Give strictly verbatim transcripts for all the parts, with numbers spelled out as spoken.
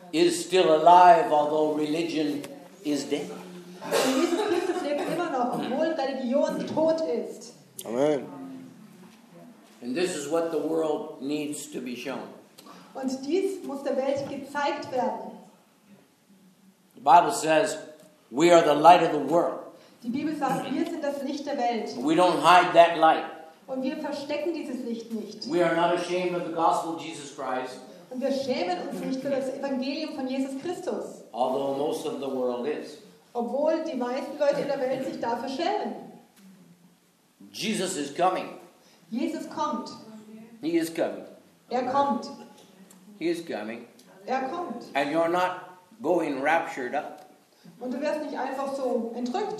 is still alive, although religion is dead. Und Jesus Christus lebt immer noch, obwohl Religion tot ist. Amen. And this is what the world needs to be shown. Und dies muss der Welt gezeigt werden. The Bible says we are the light of the world. Die Bibel sagt, wir sind das Licht der Welt. We don't hide that light. Und wir verstecken dieses Licht nicht. We are not ashamed of the gospel of Jesus Christ, Und wir schämen uns nicht für das Evangelium von Jesus Christus. although most of the world is. Obwohl die meisten Leute in der Welt sich dafür schämen. Jesus is coming. Jesus kommt. He is coming. Er kommt. He is coming. Er kommt. And you're not going raptured up. Und du wirst nicht einfach so entrückt,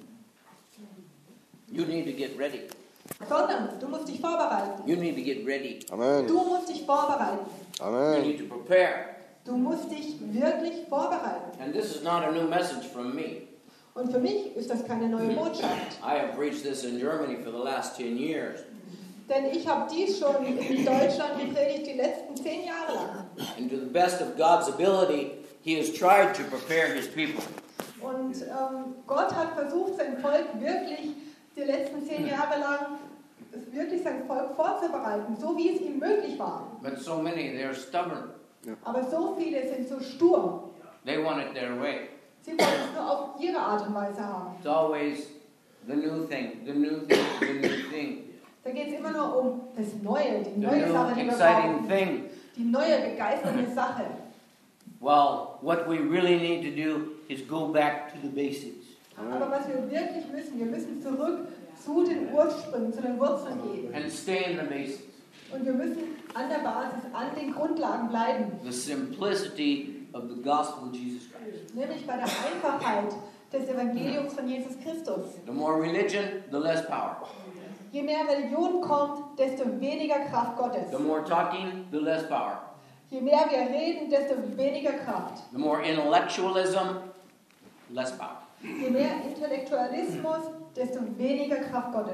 You need to get ready. sondern du musst dich vorbereiten. You need to get ready. Amen. Du musst dich vorbereiten. You Amen. need to prepare. Du musst dich wirklich vorbereiten. And this is not a new message from me. Und für mich ist das keine neue Botschaft. I have preached this in Germany for the last ten years. Denn ich habe dies schon in Deutschland gepredigt die letzten zehn Jahre lang. And to the best of God's ability, He has tried to prepare His people. Und ähm, Gott hat versucht, sein Volk wirklich die letzten zehn Jahre lang wirklich sein Volk vorzubereiten, so wie es ihm möglich war. But so many, they're stubborn. Aber so viele sind so stur. They want it their way. Sie wollen es nur auf ihre Art und Weise haben. It's always the new thing, the new thing, the new thing. Da geht es immer nur um das Neue, die The neue Sache, die new wir exciting brauchen. thing. Die neue, begeisternde Sache. Well, what we really need to do is go back to the basics. Aber was wir wirklich müssen, wir müssen zurück zu den Ursprüngen, zu den Wurzeln gehen. And stay in the basics. Und wir müssen an der Basis, an den Grundlagen bleiben. The simplicity of the gospel of Jesus Christ. Nämlich bei der Einfachheit des Evangeliums von Jesus Christus. The more religion, the less power. Je mehr Religion kommt, desto weniger Kraft Gottes. The more talking, the less power. Je mehr wir reden, desto weniger Kraft. The more intellectualism, less power. Je mehr Intellektualismus, desto weniger Kraft Gottes.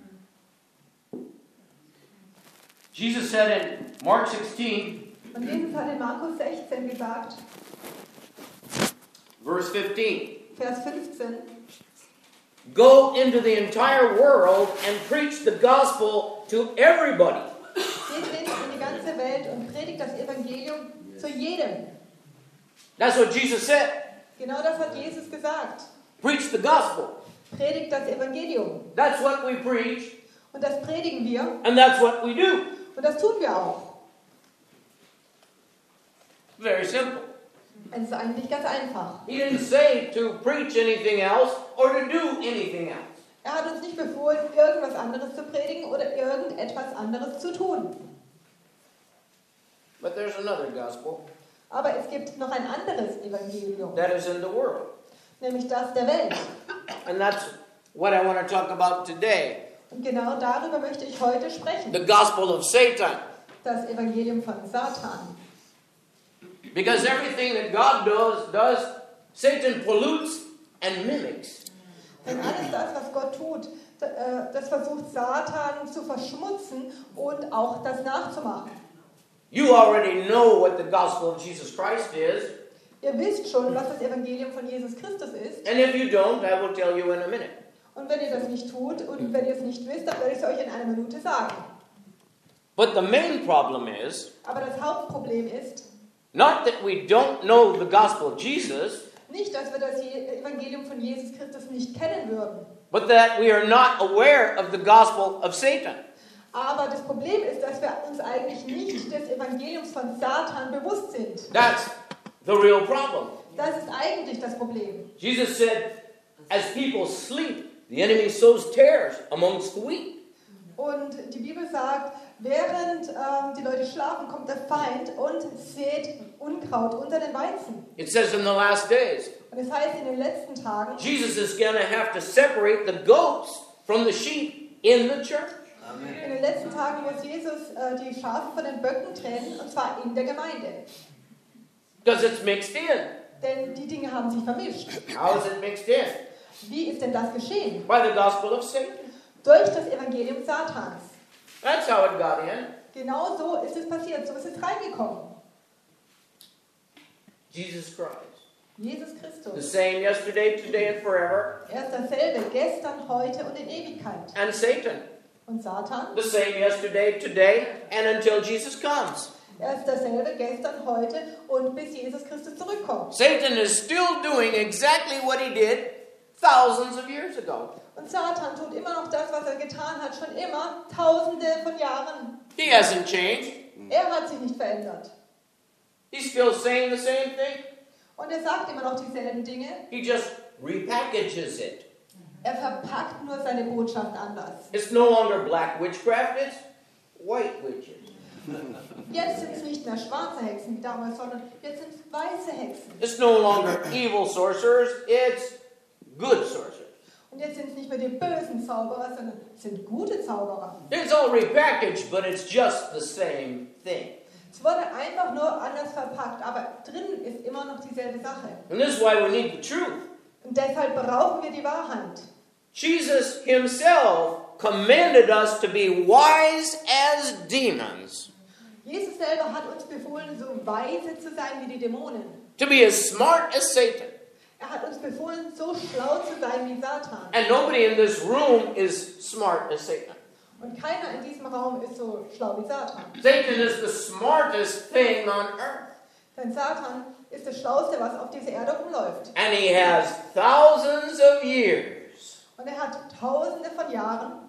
Jesus said in Mark sixteen, Und Jesus hat in Markus sechzehn gesagt, verse fifteen, Vers fünfzehn, go into the entire world and preach the gospel to everybody. geht hin in die ganze Welt und predigt das Evangelium zu jedem. That's what Jesus said. Genau das hat Jesus gesagt. Preach the gospel. Predigt das Evangelium. That's what we preach, Und das predigen wir and that's what we do. und das tun wir auch. Very simple. Es ist eigentlich ganz einfach. He didn't say to preach anything else or to do anything else. Er hat uns nicht befohlen, irgendwas anderes zu predigen oder irgendetwas anderes zu tun. But there's another gospel Aber es gibt noch ein anderes Evangelium, that is in the world. nämlich das der Welt. And that's what I want to talk about today. Und genau darüber möchte ich heute sprechen. The gospel of Satan. Das Evangelium von Satan. Because everything that God does, does Satan pollutes and mimics. Denn alles das, was Gott tut, das versucht Satan zu verschmutzen und auch das nachzumachen. You already know what the gospel of Jesus Christ is. Ihr wisst schon, was das Evangelium von Jesus Christus ist. And if you don't, I will tell you in a minute. Und wenn ihr das nicht tut und wenn ihr es nicht wisst, dann werde ich es euch in einer Minute sagen. But the main problem is, Aber das Hauptproblem ist, not that we don't know the gospel of Jesus, nicht, dass wir das Evangelium von Jesus Christus nicht kennen würden. but that we are not aware of the gospel of Satan. Aber das Problem ist, dass wir uns eigentlich nicht des Evangeliums von Satan bewusst sind. That's the real problem. Das ist eigentlich das Problem. Jesus said, as people sleep, the enemy sows tares amongst the wheat. Und die Bibel sagt, während ähm, die Leute schlafen, kommt der Feind und sät Unkraut unter den Weizen. It says in the last days, Und es heißt in den letzten Tagen, Jesus is going to have to separate the goats from the sheep in the church. in den letzten Tagen muss Jesus äh, die Schafe von den Böcken trennen, und zwar in der Gemeinde. Because it's mixed in. Denn die Dinge haben sich vermischt. How is it mixed in? Wie ist denn das geschehen? By the gospel of Satan. Durch das Evangelium Satans. That's how it got in. Genau so ist es passiert, so ist es reingekommen. Jesus Christ. Jesus The Christus. same yesterday, today, and forever. Er ist dasselbe, gestern, heute und in Ewigkeit. And Satan. Und Satan? The same yesterday, today, and until Jesus comes. Er ist dasselbe, gestern, heute und bis Jesus Christus zurückkommt. Satan is still doing exactly what he did thousands of years ago. Und Satan tut immer noch das, was er getan hat, schon immer, tausende von Jahren. He hasn't changed. Er hat sich nicht verändert. He's still saying the same thing. Und er sagt immer noch dieselben Dinge. He just repackages it. Er verpackt nur seine Botschaft anders. It's no longer black witchcraft, it's white witches. Jetzt sind es nicht mehr schwarze Hexen wie damals, sondern jetzt sind es weiße Hexen. It's no longer evil sorcerers, it's good sorcerers. Und jetzt sind es nicht mehr die bösen Zauberer, sondern es sind gute Zauberer. It's all repackaged, but it's just the same thing. Es wurde einfach nur anders verpackt, aber drin ist immer noch dieselbe Sache. And this is why we need the truth. Und deshalb brauchen wir die Wahrheit. Jesus himself commanded us to be wise as demons, Jesus selber hat uns befohlen, so weise zu sein wie die Dämonen. to be as smart as Satan. Er hat uns befohlen, so schlau zu sein wie Satan. And nobody in this room is smart as Satan. Und keiner in diesem Raum ist so schlau wie Satan. Satan is the smartest thing on earth. Denn Satan ist das Schlauste, was auf dieser Erde rumläuft. And he has thousands of years Und er hat tausende von Jahren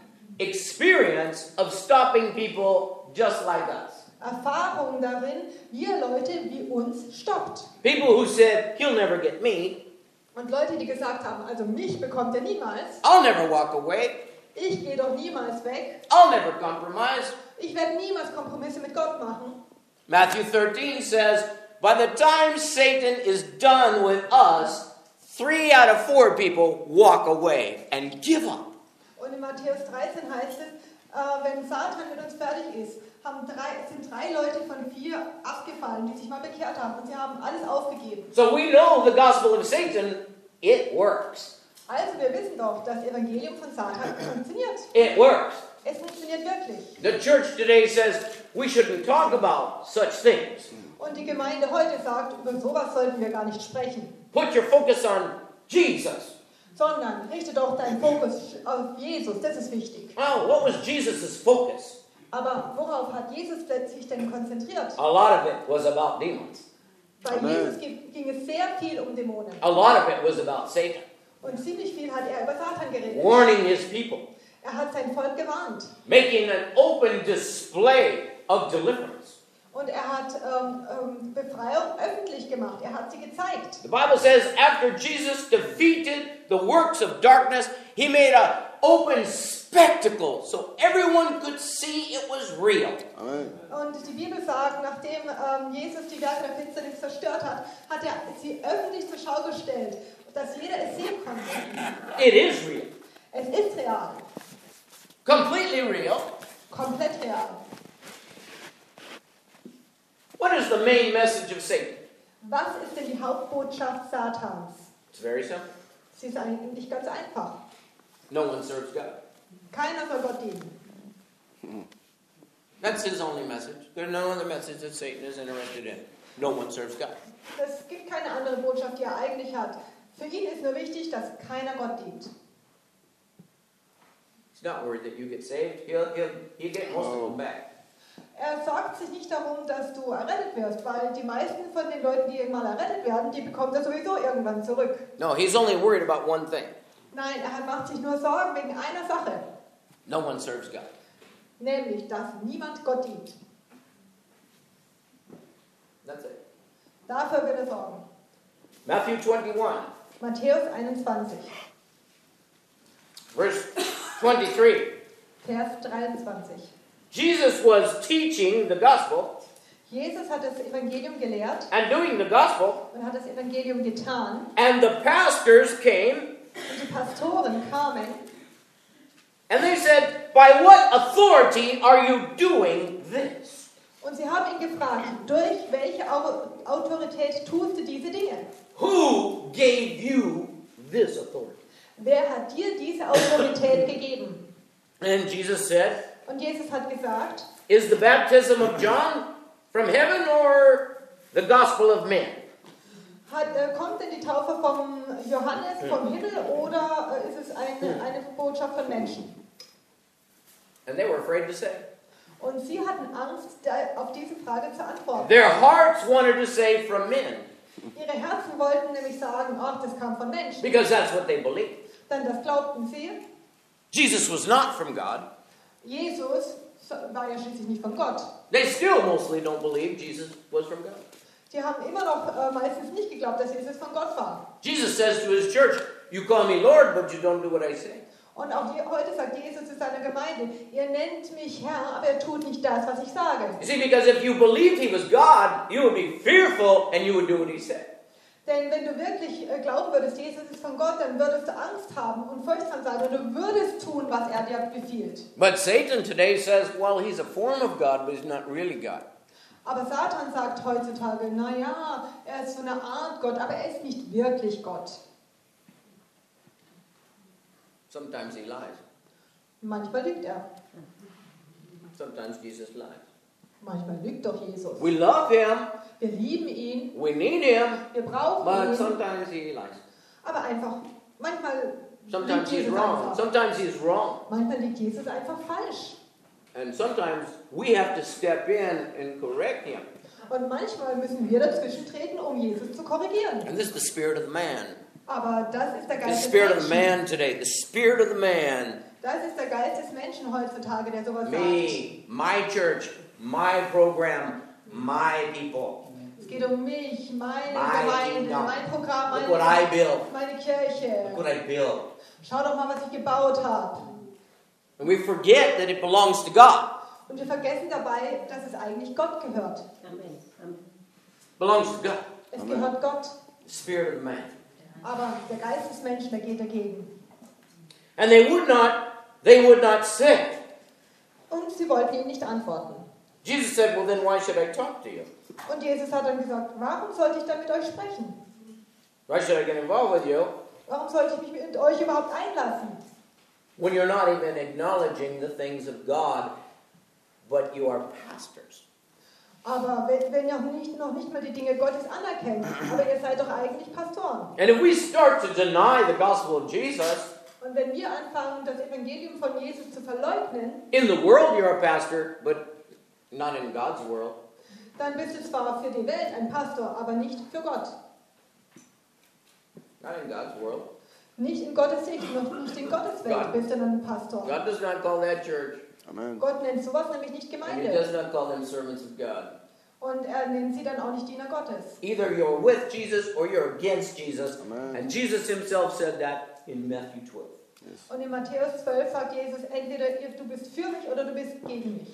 experience of stopping people just like us. Erfahrung darin, wie er Leute wie uns stoppt. People who said, he'll never get me. Und Leute, die gesagt haben, also mich bekommt er niemals. I'll never walk away. Ich gehe doch niemals weg. I'll never compromise. Ich werde niemals Kompromisse mit Gott machen. Matthew thirteen says, by the time Satan is done with us, three out of four people walk away and give up. Und in Matthäus dreizehn heißt es, äh, wenn Satan mit uns fertig ist, haben drei, sind drei Leute von vier abgefallen, die sich mal bekehrt haben. Und sie haben alles aufgegeben. So we know the gospel of Satan, it works. Also wir wissen doch, das Evangelium von Satan funktioniert. It works. Es funktioniert wirklich. The church today says we shouldn't talk about such things. Und die Gemeinde heute sagt, über sowas sollten wir gar nicht sprechen. Put your focus on Jesus. Sondern richte doch deinen Fokus auf Jesus, das ist wichtig. Oh, what was Jesus' focus? Aber worauf hat Jesus sich denn konzentriert? A lot of it was about demons. Bei Jesus ging, ging es sehr viel um Dämonen. A lot of it was about Satan. Und ziemlich viel hat er über Satan geredet. Warning his people. Er hat sein Volk gewarnt. Making an open display of deliverance. Und er hat ähm, ähm, Befreiung öffentlich gemacht. Er hat sie gezeigt. The Bible says after Jesus defeated the works of darkness, he made an open spectacle so everyone could see it was real. Amen. Und die Bibel sagt, nachdem ähm, Jesus die Werke der Finsternis zerstört hat, hat er sie öffentlich zur Schau gestellt, dass jeder es sehen konnte. It is real. Es ist real. Completely real. Komplett real. What is the main message of Satan? Was ist denn die Hauptbotschaft Satans? It's very simple. Sie ist eigentlich ganz einfach. No one serves God. Keiner soll Gott dienen. That's his only message. There's no other message that Satan is interested in. No one serves God. Es gibt keine andere Botschaft, die er eigentlich hat. Für ihn ist nur wichtig, dass keiner Gott dient. He's not worried that you get saved. He'll, he'll, he'll get most of them back. Er sorgt sich nicht darum, dass du errettet wirst, weil die meisten von den Leuten, die mal errettet werden, die bekommt er sowieso irgendwann zurück. No, he's only worried about one thing. Nein, er macht sich nur Sorgen wegen einer Sache, No one serves God. nämlich, dass niemand Gott dient. That's it. Dafür wird er sorgen. Matthew twenty-one, Matthäus einundzwanzig, verse twenty-three. Vers dreiundzwanzig. Jesus was teaching the gospel Jesus hat das Evangelium gelehrt and doing the gospel, und hat das Evangelium getan. and the pastors came Und die Pastoren kamen and they said, by what authority are you doing this? und sie haben ihn gefragt, durch welche Au- Autorität tust du diese Dinge? Who gave you this authority? Wer hat dir diese Autorität gegeben? And Jesus said, Und Jesus hat gesagt, is the baptism of John from heaven or the gospel of men? Hat, äh, kommt denn die Taufe vom Johannes vom Himmel oder äh, ist es eine, eine Botschaft von Menschen? And they were afraid to say. Und sie hatten Angst, da, auf diese Frage zu antworten. Their hearts wanted to say from men, Ihre Herzen wollten nämlich sagen, ach, das kam von Menschen. because that's what they believed. Denn das glaubten sie. Jesus was not from God. Jesus war ja schließlich nicht von Gott. They still mostly don't believe Jesus was from God. Die haben immer noch äh, meistens nicht geglaubt, dass Jesus von Gott war. Jesus says to his church, you call me Lord, but you don't do what I say. Und auch die, heute sagt Jesus zu seiner Gemeinde, ihr nennt mich Herr, aber er tut nicht das, was ich sage. You see, because if you believed he was God, you would be fearful and you would do what he said. Denn wenn du wirklich äh, glauben würdest, Jesus ist von Gott, dann würdest du Angst haben und furchtsam sein und du würdest tun, was er dir befiehlt. But Satan today says, well, he's a form of God, but he's not really God. Aber Satan sagt heutzutage, naja, er ist so eine Art Gott, aber er ist nicht wirklich Gott. Sometimes he lies. Manchmal lügt er. Sometimes Jesus lies. Manchmal lügt doch Jesus. We love him, Wir lieben ihn, we need him, wir brauchen but ihn, sometimes he lies. aber einfach, manchmal liegt Sometimes he's Jesus wrong. einfach. Sometimes he's wrong. Manchmal liegt Jesus einfach falsch. And sometimes we have to step in and correct him. Und manchmal müssen wir dazwischen treten, um Jesus zu korrigieren. And this is the spirit of the man. Aber das ist der The Geist des spirit of the Menschen. man today. The spirit of the man. Das ist der Geist des Menschen heutzutage, der sowas sagt. Me, my church, my program, my people. Es geht um mich, meine My Gemeinde, kingdom. mein Programm, Look meine, what I built. meine Kirche. Look what I built. Schau doch mal, was ich gebaut habe. And we forget that it belongs to God. Und wir vergessen dabei, dass es eigentlich Gott gehört. Belongs to God. Es gehört Gott. The spirit of the man. Aber der Geist des Menschen, der geht dagegen. And they would not, they would not say. Und sie wollten ihm nicht antworten. Jesus said, well, then why should I talk to you? Und Jesus hat dann gesagt, warum sollte ich dann mit euch sprechen? Why should I get involved with you Warum sollte ich mich mit euch überhaupt einlassen? when you're not even acknowledging the things of God, but you are pastors? Aber wenn, wenn ihr noch nicht, noch nicht mal die Dinge Gottes anerkennt, aber ihr seid doch eigentlich Pastoren. And if we start to deny the gospel of Jesus, Und wenn wir anfangen, das Evangelium von Jesus zu verleugnen, in the world you're a pastor, but not in God's world. dann bist du zwar für die Welt ein Pastor, aber nicht für Gott. Not in God's world. Nicht in Gottes Sicht, noch nicht in Gottes Welt God. bist du dann ein Pastor. God does not call that church. Amen. Gott nennt sowas nämlich nicht And he Gemeinde. does not call them servants of God. Und er nennt sie dann auch nicht Diener Gottes. Either you're with Jesus or you're against Jesus. Amen. And Jesus himself said that in Matthew twelve. Und in Matthäus zwölf sagt Jesus, entweder ihr- du bist für mich oder du bist gegen mich.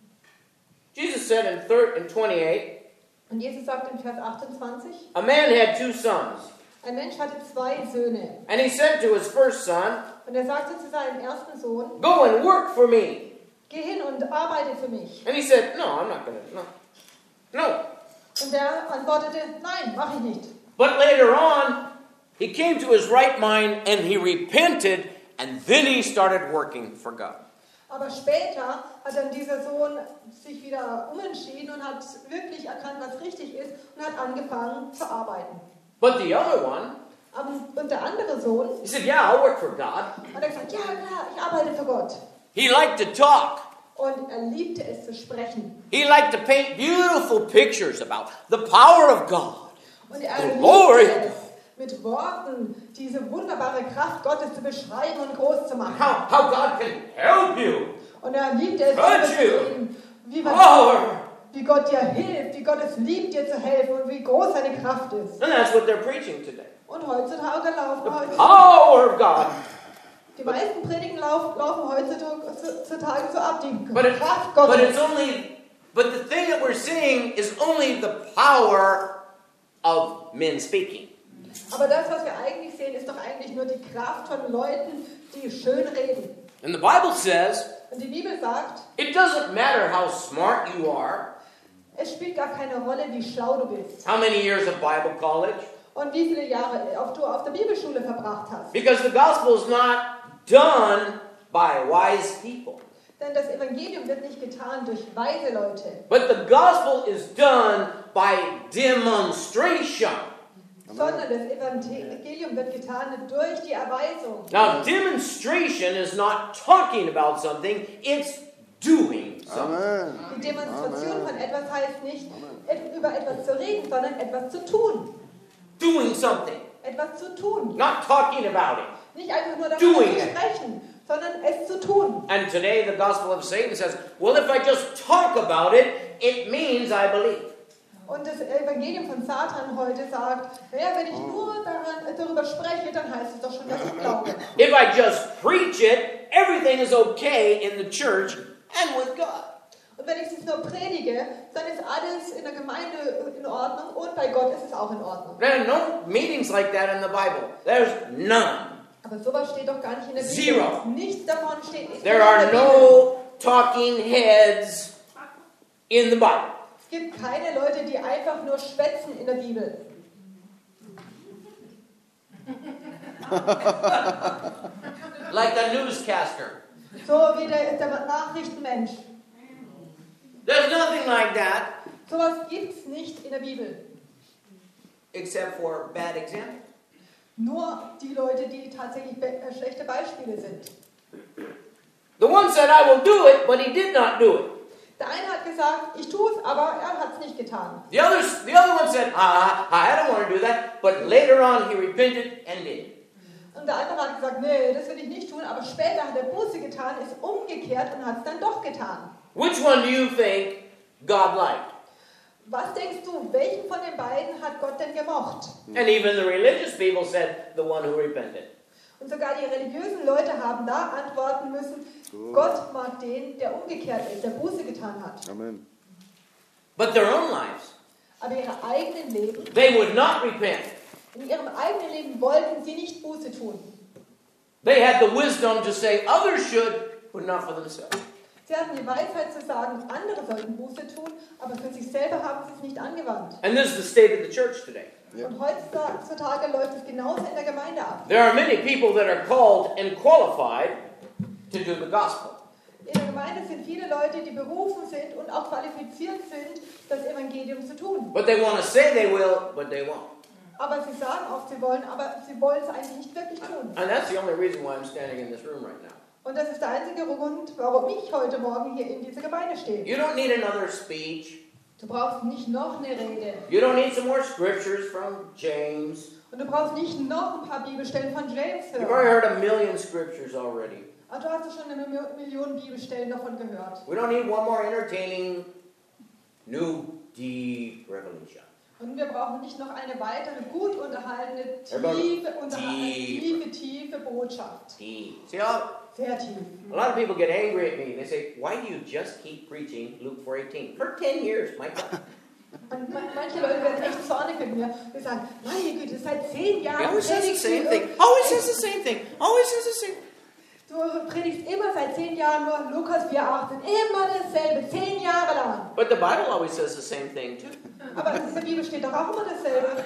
Jesus said in, thir- in twenty-eight, Und Jesus sagt in Vers achtundzwanzig, a man had two sons. ein Mensch hatte zwei Söhne. And he said to his first son, Und er sagte zu seinem ersten Sohn, go and work for me. geh hin und arbeite für mich. And he said, no, I'm not going to. No. No. Und er antwortete, nein, mach ich nicht. But later on, he came to his right mind and he repented and then he started working for God. Aber später hat dann dieser Sohn sich wieder umentschieden und hat wirklich erkannt, was richtig ist und hat angefangen zu arbeiten. But the other one, Aber, und der andere Sohn he said, yeah, I'll work for God. hat er gesagt, ja klar, ich arbeite für Gott. He liked to talk. Und er liebte es zu sprechen. He liked to paint beautiful pictures about the power of God. Und er The glory of liebte es, mit Worten diese wunderbare Kraft Gottes zu beschreiben und groß zu machen. How, how God can help you. Und er liebte es, Touch zu you. sehen, wie, man, Power. wie Gott dir hilft, wie Gott es liebt, dir zu helfen und wie groß seine Kraft ist. And that's what they're preaching today. Und heutzutage laufen The heute, power of God. die meisten Predigen laufen, laufen heutzutage so ab, die But, it, Kraft but Gottes. it's only, but the thing that we're seeing is only the power of men speaking. Aber das, was wir eigentlich sehen, ist doch eigentlich nur die Kraft von Leuten, die schön reden. And the Bible says, Und die Bibel sagt, it doesn't matter how smart you are, es spielt gar keine Rolle, wie schlau du bist how many years of Bible college, und wie viele Jahre auch du auf der Bibelschule verbracht hast. because the gospel is not done by wise people. Denn das Evangelium wird nicht getan durch weise Leute, But the gospel is done by demonstration. sondern das Evangelium wird getan durch die Erweisung. Now, demonstration is not talking about something, it's doing something. Amen. Die Demonstration Amen. von etwas heißt nicht, et- über etwas zu reden, sondern etwas zu tun. Doing something. Etwas zu tun. Not talking about it. Nicht einfach nur darüber Doing zu it. sprechen, sondern es zu tun. And today the gospel of Satan says, well, if I just talk about it, it means I believe. Und das Evangelium von Satan heute sagt, naja, wenn ich nur daran, darüber spreche, dann heißt es doch schon, dass ich glaube. If I just preach it, everything is okay in the church and with God. Und wenn ich es nur predige, dann ist alles in der Gemeinde in Ordnung und bei Gott ist es auch in Ordnung. There are no meetings like that in the Bible. There's none. Aber sowas steht doch gar nicht in der Bibel. Zero. Nichts davon steht in There der are Bibel. no talking heads in the Bible. Es gibt keine Leute, die einfach nur schwätzen in der Bibel. Like the newscaster. So wie der, der Nachrichtenmensch. There's nothing like that Sowas gibt es nicht in der Bibel. except for bad examples. Nur die Leute, die tatsächlich be- äh, schlechte Beispiele sind. The one said, I will do it, but he did not do it. Der eine hat gesagt, ich tue es, aber er hat es nicht getan. The other, the other one said, ah, I don't want to do that, but later on he repented and did. Und der andere hat gesagt, nee, das will ich nicht tun, aber später hat er Buße getan, ist umgekehrt und hat es dann doch getan. Which one do you think God liked? Was denkst du, welchen von den beiden hat Gott denn gemocht? And even the religious people said, the one who repented. Und sogar die religiösen Leute haben da antworten müssen, Gott mag den, der umgekehrt ist, der Buße getan hat. Amen. But their own lives, Aber ihre eigenen Leben, they would not repent. in ihrem eigenen Leben wollten sie nicht Buße tun. They had the wisdom to say others should, but not for themselves. Sie hatten die Weisheit zu sagen, andere sollten Buße tun, aber für sich selber haben sie es nicht angewandt. And this is the state of the church today. Yeah. Und heutzutage läuft es genauso in der Gemeinde ab. There are many people that are called and qualified to do the gospel. In der Gemeinde sind viele Leute, die berufen sind und auch qualifiziert sind, das Evangelium zu tun. But they want to say they will, but they won't. Aber sie sagen oft, sie wollen, aber sie wollen es eigentlich nicht wirklich tun. And that's the only reason why I'm standing in this room right now. Und das ist der einzige Grund, warum ich heute Morgen hier in dieser Gemeinde stehe. You don't need another speech. Du brauchst nicht noch eine Rede. You don't need some more scriptures from James. Und du brauchst nicht noch ein paar Bibelstellen von James You've already hören. heard a million scriptures already. Aber du hast ja schon eine Mio- Million Bibelstellen davon gehört. We don't need one more entertaining, new, deep revelation. Und wir brauchen nicht noch eine weitere, gut unterhaltene, Everybody- tiefe, unterhaltene, Deep. tiefe, tiefe Botschaft. Deep. See how Sehr tief. a lot of people get angry at me. They say, why do you just keep preaching Luke four eighteen? For ten years, my God. Und ma- manche Leute werden echt zornig mit mir. Die sagen, meine Güte, seit zehn He Jahren always says the predigst du, same thing. ir- Always says the same thing. Always says the same du predigst immer seit zehn Jahren nur Lukas vier achtzehn. Immer dasselbe, zehn Jahre lang. But the Bible always says the same thing too. Aber in der Bibel steht doch auch immer dasselbe.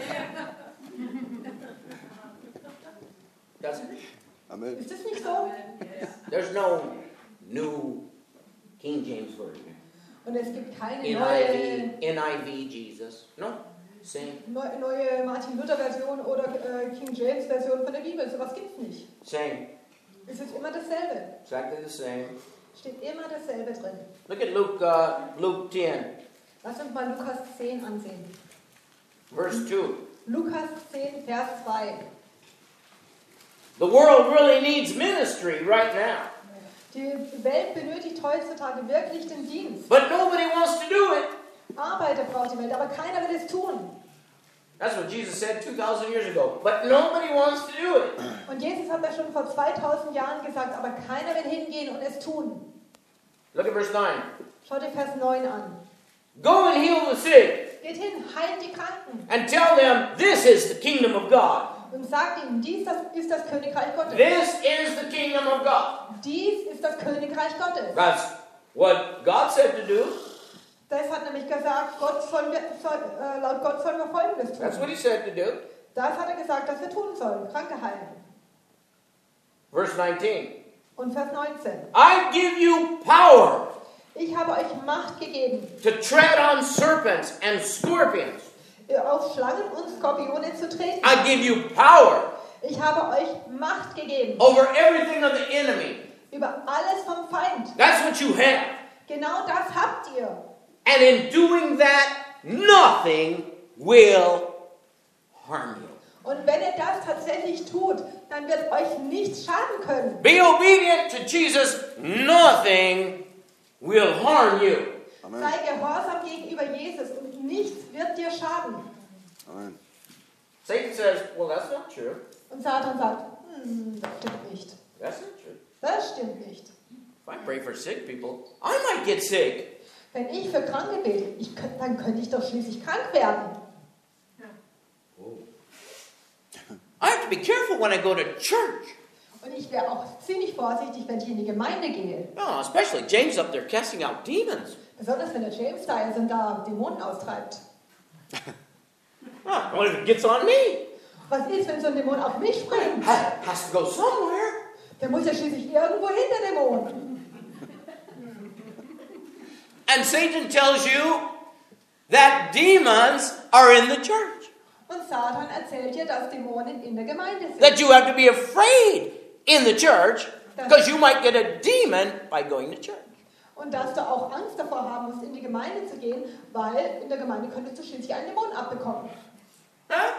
Doesn't it? Amen. Ist das nicht so? There's no new King James Version. Und es gibt keine N I neue, V, N I V Jesus. No. Same. neu- neue Martin-Luther-Version oder äh, King James-Version von der Bibel. Sowas gibt es nicht. Same. Es ist immer dasselbe. Exactly the same. Steht immer dasselbe drin. Look at Luke, uh, Luke ten, Lass uns mal Lukas zehn ansehen. verse two. Lukas zehn, Vers zwei. The world really needs ministry right now. Die Welt benötigt heutzutage wirklich den Dienst. But nobody wants to do it. Arbeiter braucht die Welt, aber keiner will es tun. That's what Jesus said two thousand years ago. But nobody wants to do it. Und Jesus hat das schon vor zweitausend Jahren gesagt, aber keiner will hingehen und es tun. Look at verse nine. Schau dir Vers neun an. Go and heal the sick Geht hin, heilt die Kranken and tell them this is the kingdom of God. und sagt ihnen, dies das ist das Königreich Gottes. This is the kingdom of God. Dies ist das Königreich Gottes. That's what God said to do. Das hat nämlich gesagt, Gott sollen wir, soll, äh, laut Gott sollen wir Folgendes That's what tun. he said to do. Das hat er gesagt, dass wir tun sollen, Kranke heilen. Verse nineteen. Und Vers neunzehn. I give you power Ich habe euch Macht gegeben, to tread on serpents and scorpions auf Schlangen und Skorpione zu treten. I give you power Ich habe euch Macht gegeben over everything of the enemy. über alles vom Feind. That's what you have. Genau das habt ihr. And in doing that, nothing will harm you. Und wenn ihr das tatsächlich tut, dann wird euch nichts schaden können. Be obedient to Jesus, nothing will harm you. Amen. Sei gehorsam gegenüber Jesus und nichts wird dir schaden. Amen. Satan says, well, that's not true. Und Satan sagt, hm, das stimmt nicht. That's not true. Das stimmt nicht. If I pray for sick people, I might get sick. Wenn ich für Kranke bete, ich, könnt- dann könnte ich doch schließlich krank werden. I have to be careful when I go to church. Und ich wäre auch ziemlich vorsichtig, wenn ich in die Gemeinde gehe. Oh, especially James up there casting out demons. Besonders wenn der James da ist und da Dämonen austreibt. Ah, what if it gets on me? Was ist, wenn so ein Dämon auf mich springt? Ha- has to go somewhere. Der muss ja schließlich irgendwo hin, der Dämon. And Satan tells you that demons are in the church. Und Satan erzählt dir, dass Dämonen in der Gemeinde sind. That you have to be afraid in the church because you might get a demon by going to church. Und dass du auch Angst davor haben musst, in die Gemeinde zu gehen, weil in der Gemeinde könntest du schließlich einen Dämon abbekommen. Huh?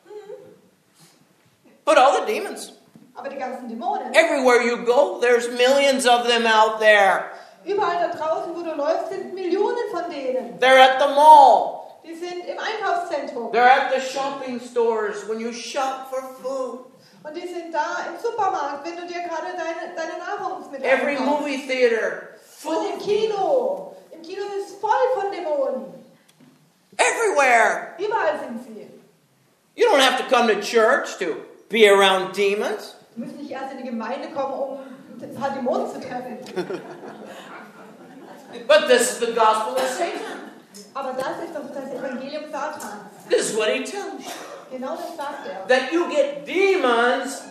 But all the demons, Aber die ganzen Dämonen, everywhere you go, there's millions of them out there. überall da draußen, wo du läufst, sind Millionen von denen. They're at the mall. Die sind im Einkaufszentrum. They're at the shopping stores when you shop for food. Und die sind da im Supermarkt, wenn du dir gerade deine, deine Nahrungsmittel Every einkaufst. movie theater, Und full im of Kino. Im Kino ist es voll von Dämonen. everywhere. Überall sind sie. You don't have to come to church to be around demons. Du musst nicht erst in die Gemeinde kommen, um ein paar Dämonen zu treffen. But this is the gospel of Satan. Aber das ist doch das Evangelium Satans. This is what he tells you. Genau das sagt er. That you get demons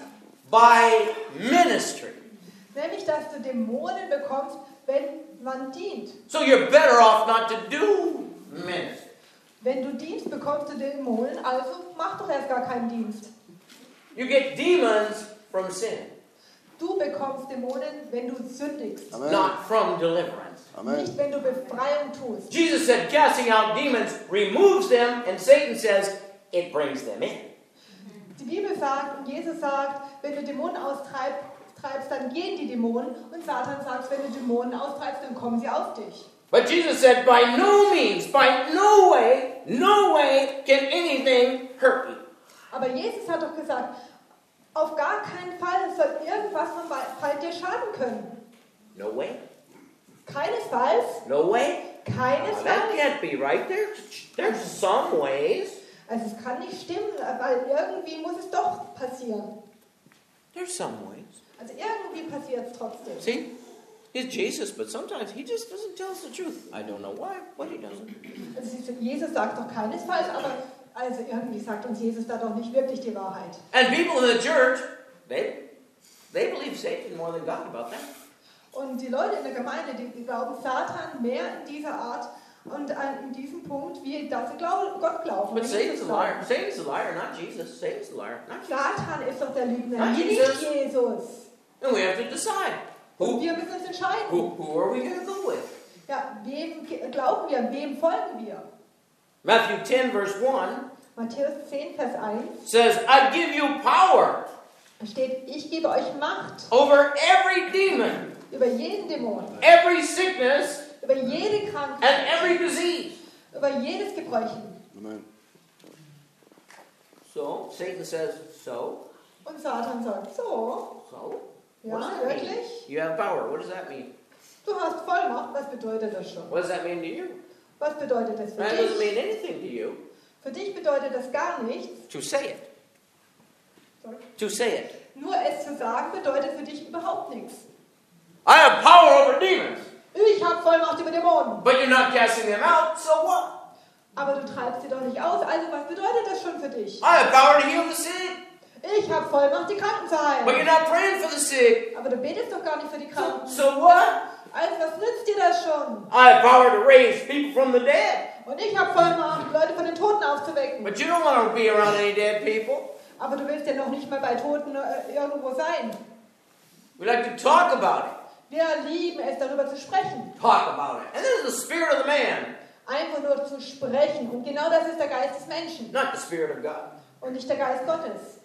by ministry. Nämlich, dass du Dämonen bekommst, wenn man dient. So you're better off not to do ministry. Wenn du Dienst bekommst du Dämonen, also mach doch erst gar keinen Dienst. You get demons from sin, Du bekommst Dämonen, wenn du sündigst. Amen. not from deliverance. Amen. Nicht, wenn du Befreiung tust. Jesus said casting out demons removes them, and Satan says it brings them in. Die Bibel sagt und Jesus sagt, wenn du Dämonen austreibst, treibst, dann gehen die Dämonen. Und Satan sagt, wenn du Dämonen austreibst, dann kommen sie auf dich. But Jesus said, by no means, by no way, no way can anything hurt you. Aber Jesus hat doch gesagt, auf gar keinen Fall soll irgendwas vom Feind dir schaden können. No way? Keinesfalls, No way? Now, that keinesfalls. can't be right. There's, there's some ways. Also es kann nicht stimmen, weil irgendwie muss es doch passieren. There's some ways. Also irgendwie passiert es trotzdem. See? He's Jesus, but sometimes he just doesn't tell us the truth. I don't know why, but he doesn't. Also siehst du, Jesus sagt doch keinesfalls, aber also irgendwie sagt uns Jesus da doch nicht wirklich die Wahrheit. And people in the church, they, they believe Satan more than God about that. Und die Leute in der Gemeinde, die, die glauben Satan mehr in dieser Art und an, in diesem Punkt, wie dass sie glauben, Gott glauben. But und Satan's Jesus a liar. glauben. Satan's a liar, not Jesus. Satan's a liar, not Jesus. Satan ist doch der Lügner, Not nicht Jesus. Jesus. And we have to decide. Und Who, wir müssen uns entscheiden. who, who are we going to go with? Ja, wem ge- glauben wir, wem folgen wir? Matthew ten, verse one Matthäus zehn, Vers eins, says, I give you power da steht, ich gebe euch Macht over every demon, über jeden Dämon, every sickness, über jede Krankheit, and every disease. über jedes Gebrechen. Amen. So, Satan says, so, Und Satan sagt, so, so? ja, What does that mean? wirklich? You have power. What does that mean? Du hast Vollmacht, was bedeutet das schon? What does that mean to you? Was bedeutet das für That doesn't dich? mean anything to you. Für dich bedeutet das gar nichts. To say it. Sorry. To say it. Nur es zu sagen bedeutet für dich überhaupt nichts. I have power over demons. Ich habe Vollmacht über Dämonen. But you're not casting them out, so what? Aber du treibst sie doch nicht aus. Also was bedeutet das schon für dich? I have power to heal the sick. Ich habe Vollmacht, die Kranken zu But you're heilen. not praying for the sick. Aber du betest doch gar nicht für die So, Kranken. so what? Also was nützt dir das schon? I have power to raise people from the dead. Und ich habe Vollmacht, Leute von den Toten aufzuwecken. But you don't want to be around any dead people. Aber du willst ja noch nicht mal bei Toten äh, irgendwo sein. We like to talk about it. Wir lieben es, darüber zu sprechen. Talk about it. And this is the spirit of the man, Einfach nur zu sprechen. Und genau das ist der Geist des Menschen not the spirit of God. und nicht der Geist Gottes.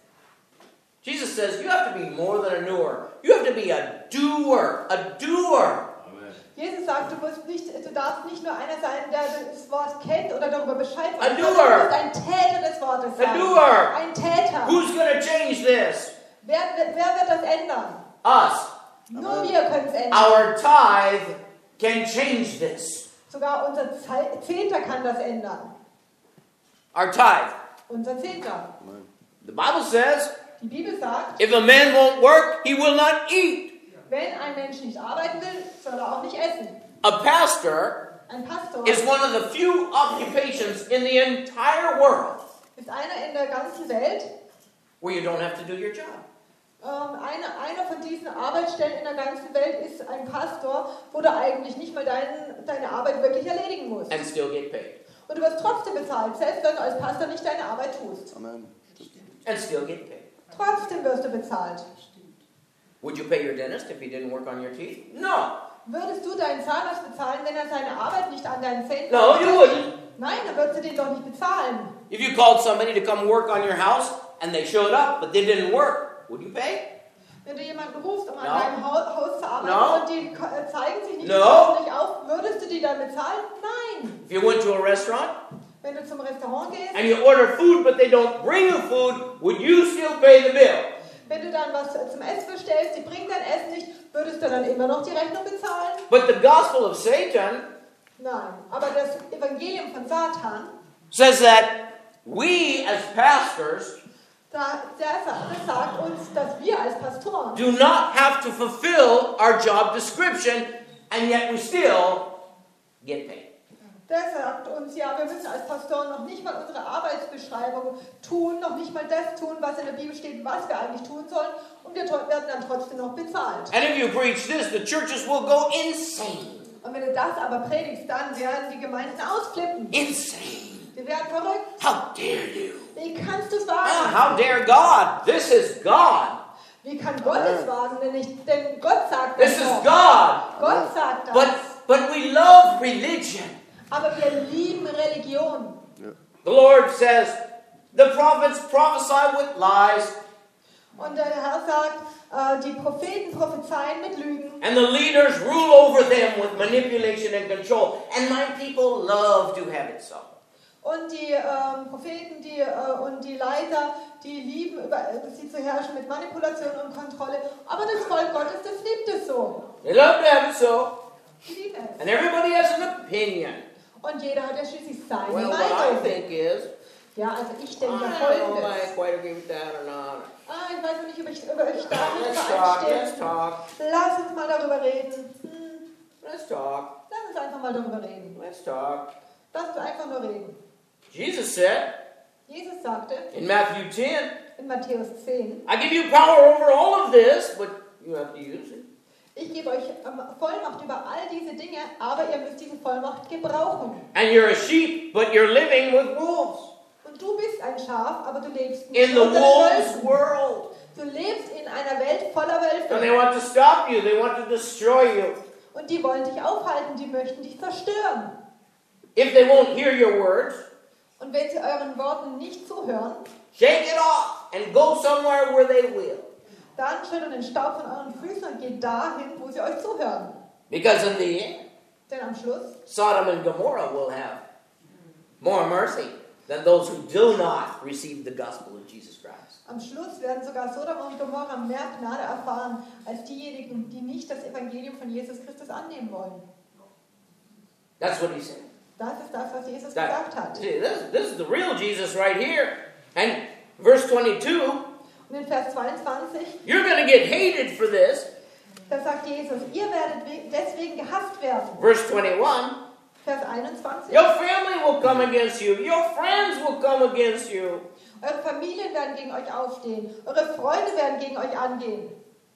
Jesus says you have to be more than a knower. You have to be a doer. A doer. Jesus sagt, du, musst nicht, du darfst nicht nur einer sein, der das Wort kennt oder darüber Bescheid A weiß, doer. sondern du musst ein Täter des Wortes A sein. doer. Ein Täter. Who's going to change this? Wer, wer wird das ändern? Us. Nur wir können es ändern. Our tithe can change this. Sogar unser Ze- Zehnter kann das ändern. Our tithe. Unser Zehnter. The Bible says, Die Bibel sagt, if a man won't work, he will not eat. wenn ein Mensch nicht arbeiten will, soll er auch nicht essen. A pastor Ein Pastor is one of the few occupations in the entire world ist einer in der ganzen Welt, where you don't have to do your job. ähm, eine, einer von diesen Arbeitsstellen in der ganzen Welt ist ein Pastor, wo du eigentlich nicht mal dein, deine Arbeit wirklich erledigen musst. And still get paid. Und du wirst trotzdem bezahlt, selbst wenn du als Pastor nicht deine Arbeit tust. Amen. And still get paid. Trotzdem wirst du bezahlt. Would you pay your dentist if he didn't work on your teeth? No. Würdest du deinen Zahnarzt bezahlen, wenn er seine Arbeit nicht an deinen Zähnen No, you wouldn't. Nein, dann würdest du den doch nicht bezahlen. If you called somebody to come work on your house and they showed up but they didn't work, would you pay? Wenn du jemanden rufst, um an No. deinem Haus, Haus zu arbeiten No. und die ko- äh, zeigen sich nicht, No. tauchen nicht auf, würdest du die dann bezahlen? Nein. If you went to a restaurant Wenn du zum Restaurant gehst, and you order food but they don't bring you food, would you still pay the bill? wenn du dann was zum Essen bestellst, die bringen dein Essen nicht, würdest du dann immer noch die Rechnung bezahlen? But the gospel of Satan Nein. Aber das Evangelium von Satan, says that we as pastors da, der sagt, das sagt uns, dass wir als Pastoren do not have to fulfill our job description and yet we still get paid. Der sagt uns, ja, wir müssen als Pastoren noch nicht mal unsere Arbeitsbeschreibung tun, noch nicht mal das tun, was in der Bibel steht, was wir eigentlich tun sollen, und wir to- werden dann trotzdem noch bezahlt. And if you preach this, the churches will go insane. Und wenn du das aber predigst, dann werden die Gemeinden ausflippen. Insane. Die werden verrückt. How dare you? Wie kannst du es Ah, wagen? how dare God? This is God. Wie kann Gott es wagen? Denn, nicht, denn Gott sagt This das is doch. God. Gott sagt das. But but we love religion. Aber wir lieben Religion. The Lord says, the prophets prophesy with lies, Und der Herr sagt, äh, die Propheten prophezeien mit Lügen. and the leaders rule over them with manipulation and control. And my people love to have it so. Und die ähm, Propheten die, äh, und die Leiter, die lieben, über äh, sie zu herrschen mit Manipulation und Kontrolle. Aber das Volk Gottes, das liebt es so. They love to have it so. Die lieben es. And everybody has an opinion. Und jeder hat ja schließlich seine Well, what I Meinung. think is, Ja, also ich I denke don't know if I Folgendes. quite agree with that or not. Ah, ich weiß noch nicht, ob ich, ob ich damit Let's talk, let's übereinstimme. talk, Lass uns mal darüber reden. Hm, let's talk, lass uns einfach mal darüber reden. let's talk. Lass uns einfach nur reden. Jesus said Jesus sagte in Matthew ten, in Matthäus zehn, I give you power over all of this, but you have to use it. ich gebe euch ähm, Vollmacht über all diese Dinge, aber ihr müsst diese Vollmacht gebrauchen. And you're a sheep, but you're living with wolves. Und du bist ein Schaf, aber du lebst nicht In the unter den wolves' Wölfen. world. Du lebst in einer Welt voller And they Wölfe. want to stop you, they want to destroy you. Und die wollen dich aufhalten, die möchten dich zerstören. If they won't hear your words, Und wenn sie euren Worten nicht zuhören, shake it off and go somewhere where they will. dann schüttelt den Staub von euren Füßen und geht dahin, wo sie euch zuhören. Because in the end, Denn am Schluss Sodom and Gomorrah will have more mercy than those who do not receive the gospel of Jesus Christ. Am Schluss werden sogar Sodom und Gomorra mehr Gnade erfahren als diejenigen, die nicht das Evangelium von Jesus Christus annehmen wollen. That's what he said. Das ist das, was Jesus That- gesagt hat. see, this, this is the real Jesus right here. And verse twenty-two, Und in Vers zweiundzwanzig, you're going to get hated for this. da sagt Jesus, ihr werdet we- deswegen gehasst werden. Verse twenty-one, Vers einundzwanzig, your family will come against you. Your friends will come against you. eure Familien werden gegen euch aufstehen. Eure Freunde werden gegen euch angehen.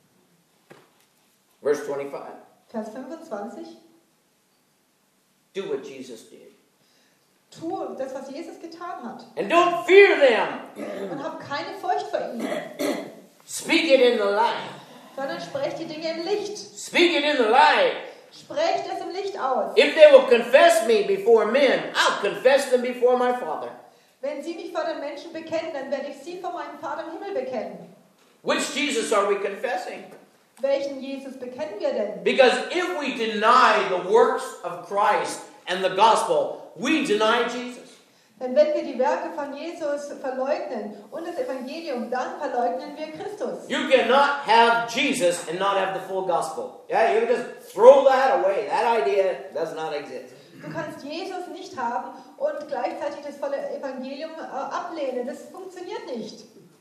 Verse twenty-five, Vers fünfundzwanzig, do what Jesus did. tu das, was Jesus getan hat. And don't fear them. Und hab keine Furcht vor ihnen, Speak it in the light. sondern sprecht die Dinge im Licht. Speak it in the light. Sprecht es im Licht aus. If they will confess me before men, I'll confess them before my Father. Wenn sie mich vor den Menschen bekennen, dann werde ich sie vor meinem Vater im Himmel bekennen. Which Jesus are we confessing? Welchen Jesus bekennen wir denn? Because if we deny the works of Christ and the gospel, we deny Jesus. Denn wenn wir die Werke von Jesus verleugnen und das Evangelium, dann verleugnen wir Christus. You cannot have Jesus and not have the full gospel. Yeah, you can just throw that away. That idea does not exist. Du kannst Jesus nicht haben und gleichzeitig das volle Evangelium äh, ablehnen. Das funktioniert nicht.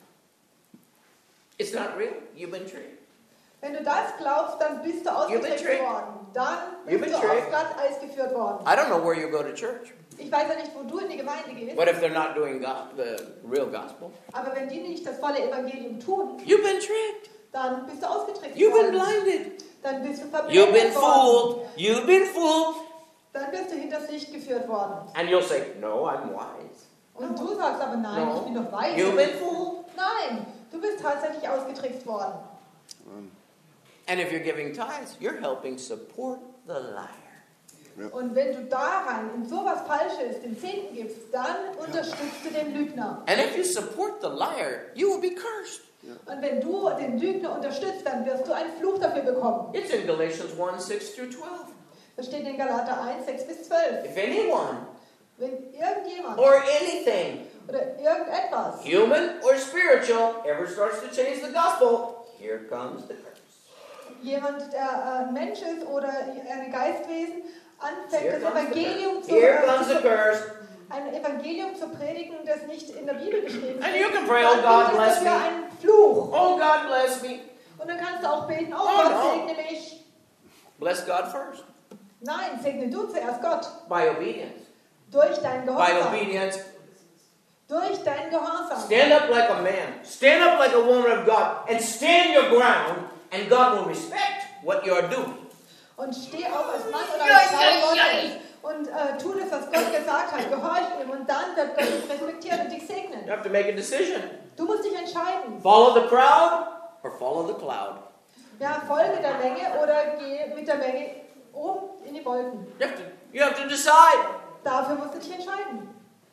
It's not real. You've been tricked. Wenn du das glaubst, dann bist du You've been ausgetrickst tricked. worden. Dann You've bist been du tricked. auf Glatteis geführt worden. I don't know where you go to church. Ich weiß ja nicht, wo du in die Gemeinde gehst, What if they're not doing go- the real gospel? aber wenn die nicht das volle Evangelium tun, You've been tricked. dann bist du ausgetrickst You've been worden. blinded. Dann bist du You've been verblendet worden. fooled. You've been fooled. Dann bist du hinters Licht geführt worden. And you'll say, no, I'm wise. Und du sagst aber nein, No. ich bin doch weise. You've been fooled. Nein, du bist tatsächlich ausgetrickst worden. And if you're giving tithes, you're helping support the liar. Und wenn du da rein in sowas Falsches den Zehnten gibst, dann unterstützt du den Lügner. And if you support the liar, you will be cursed. Und wenn du den Lügner unterstützt, dann wirst du einen Fluch dafür bekommen. It's in Galatians one, six through twelve. Das steht in Galater eins, sechs bis zwölf. If anyone Wenn irgendjemand or anything, oder irgendetwas, human or spiritual, ever starts to change the gospel, here comes the curse. jemand, der äh, Mensch ist oder ein Geistwesen, anfängt, Here das comes the Evangelium curse. zu, Here äh, comes the zu curse. ein Evangelium zu predigen, das nicht in der Bibel geschrieben And ist, you can pray, oh God, dann bless ist das ja me. ein Fluch. Oh, God bless me. Und dann kannst du auch beten, oh, Oh, Gott, no. segne mich. Bless God first. Nein, segne du zuerst Gott. By obedience. Durch dein By Gehorsam. obedience. Durch dein Gehorsam. Stand up like a man. Stand up like a woman of God. And stand your ground. And God will respect what you are doing. Und steh auf als Mann oder als Frau Gottes. Und äh, tu das, was Gott gesagt hat. Gehorch ihm. Und dann wird Gott dich respektieren und dich You segnen. have to make a decision. Du musst dich entscheiden. Follow the crowd or follow the cloud. Ja, folge der Menge oder geh mit der Menge oben in die Wolken. You have to, you have to decide. Dafür musst du dich entscheiden.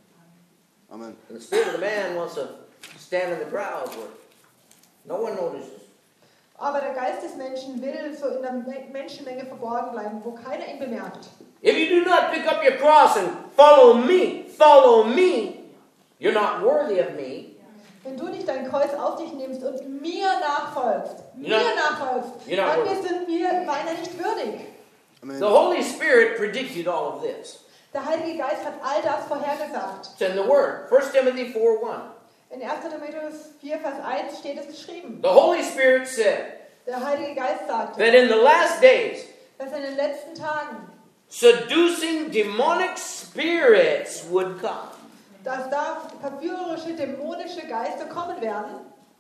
Amen. And the spirit of the man wants to stand in the crowd where no one notices. Aber der Geist des Menschen will so in der Me- Menschenmenge verborgen bleiben, wo keiner ihn bemerkt. If you do not pick up your cross and follow me, follow me, you're not worthy of me. Wenn du nicht dein Kreuz auf dich nimmst und mir nachfolgst, mir You're not- nachfolgst, you're not dann worthy. bist du mir meiner nicht würdig. Amen. The Holy Spirit predicted all of this. Der Heilige Geist hat all das vorhergesagt. It's in the Word. First Timothy four one. In erster Timotheus vier, Vers eins steht es geschrieben. The Holy Spirit said Der Heilige Geist sagte, that in the last days, dass in den letzten Tagen, seducing demonic spirits would come. dass da verführerische, dämonische Geister kommen werden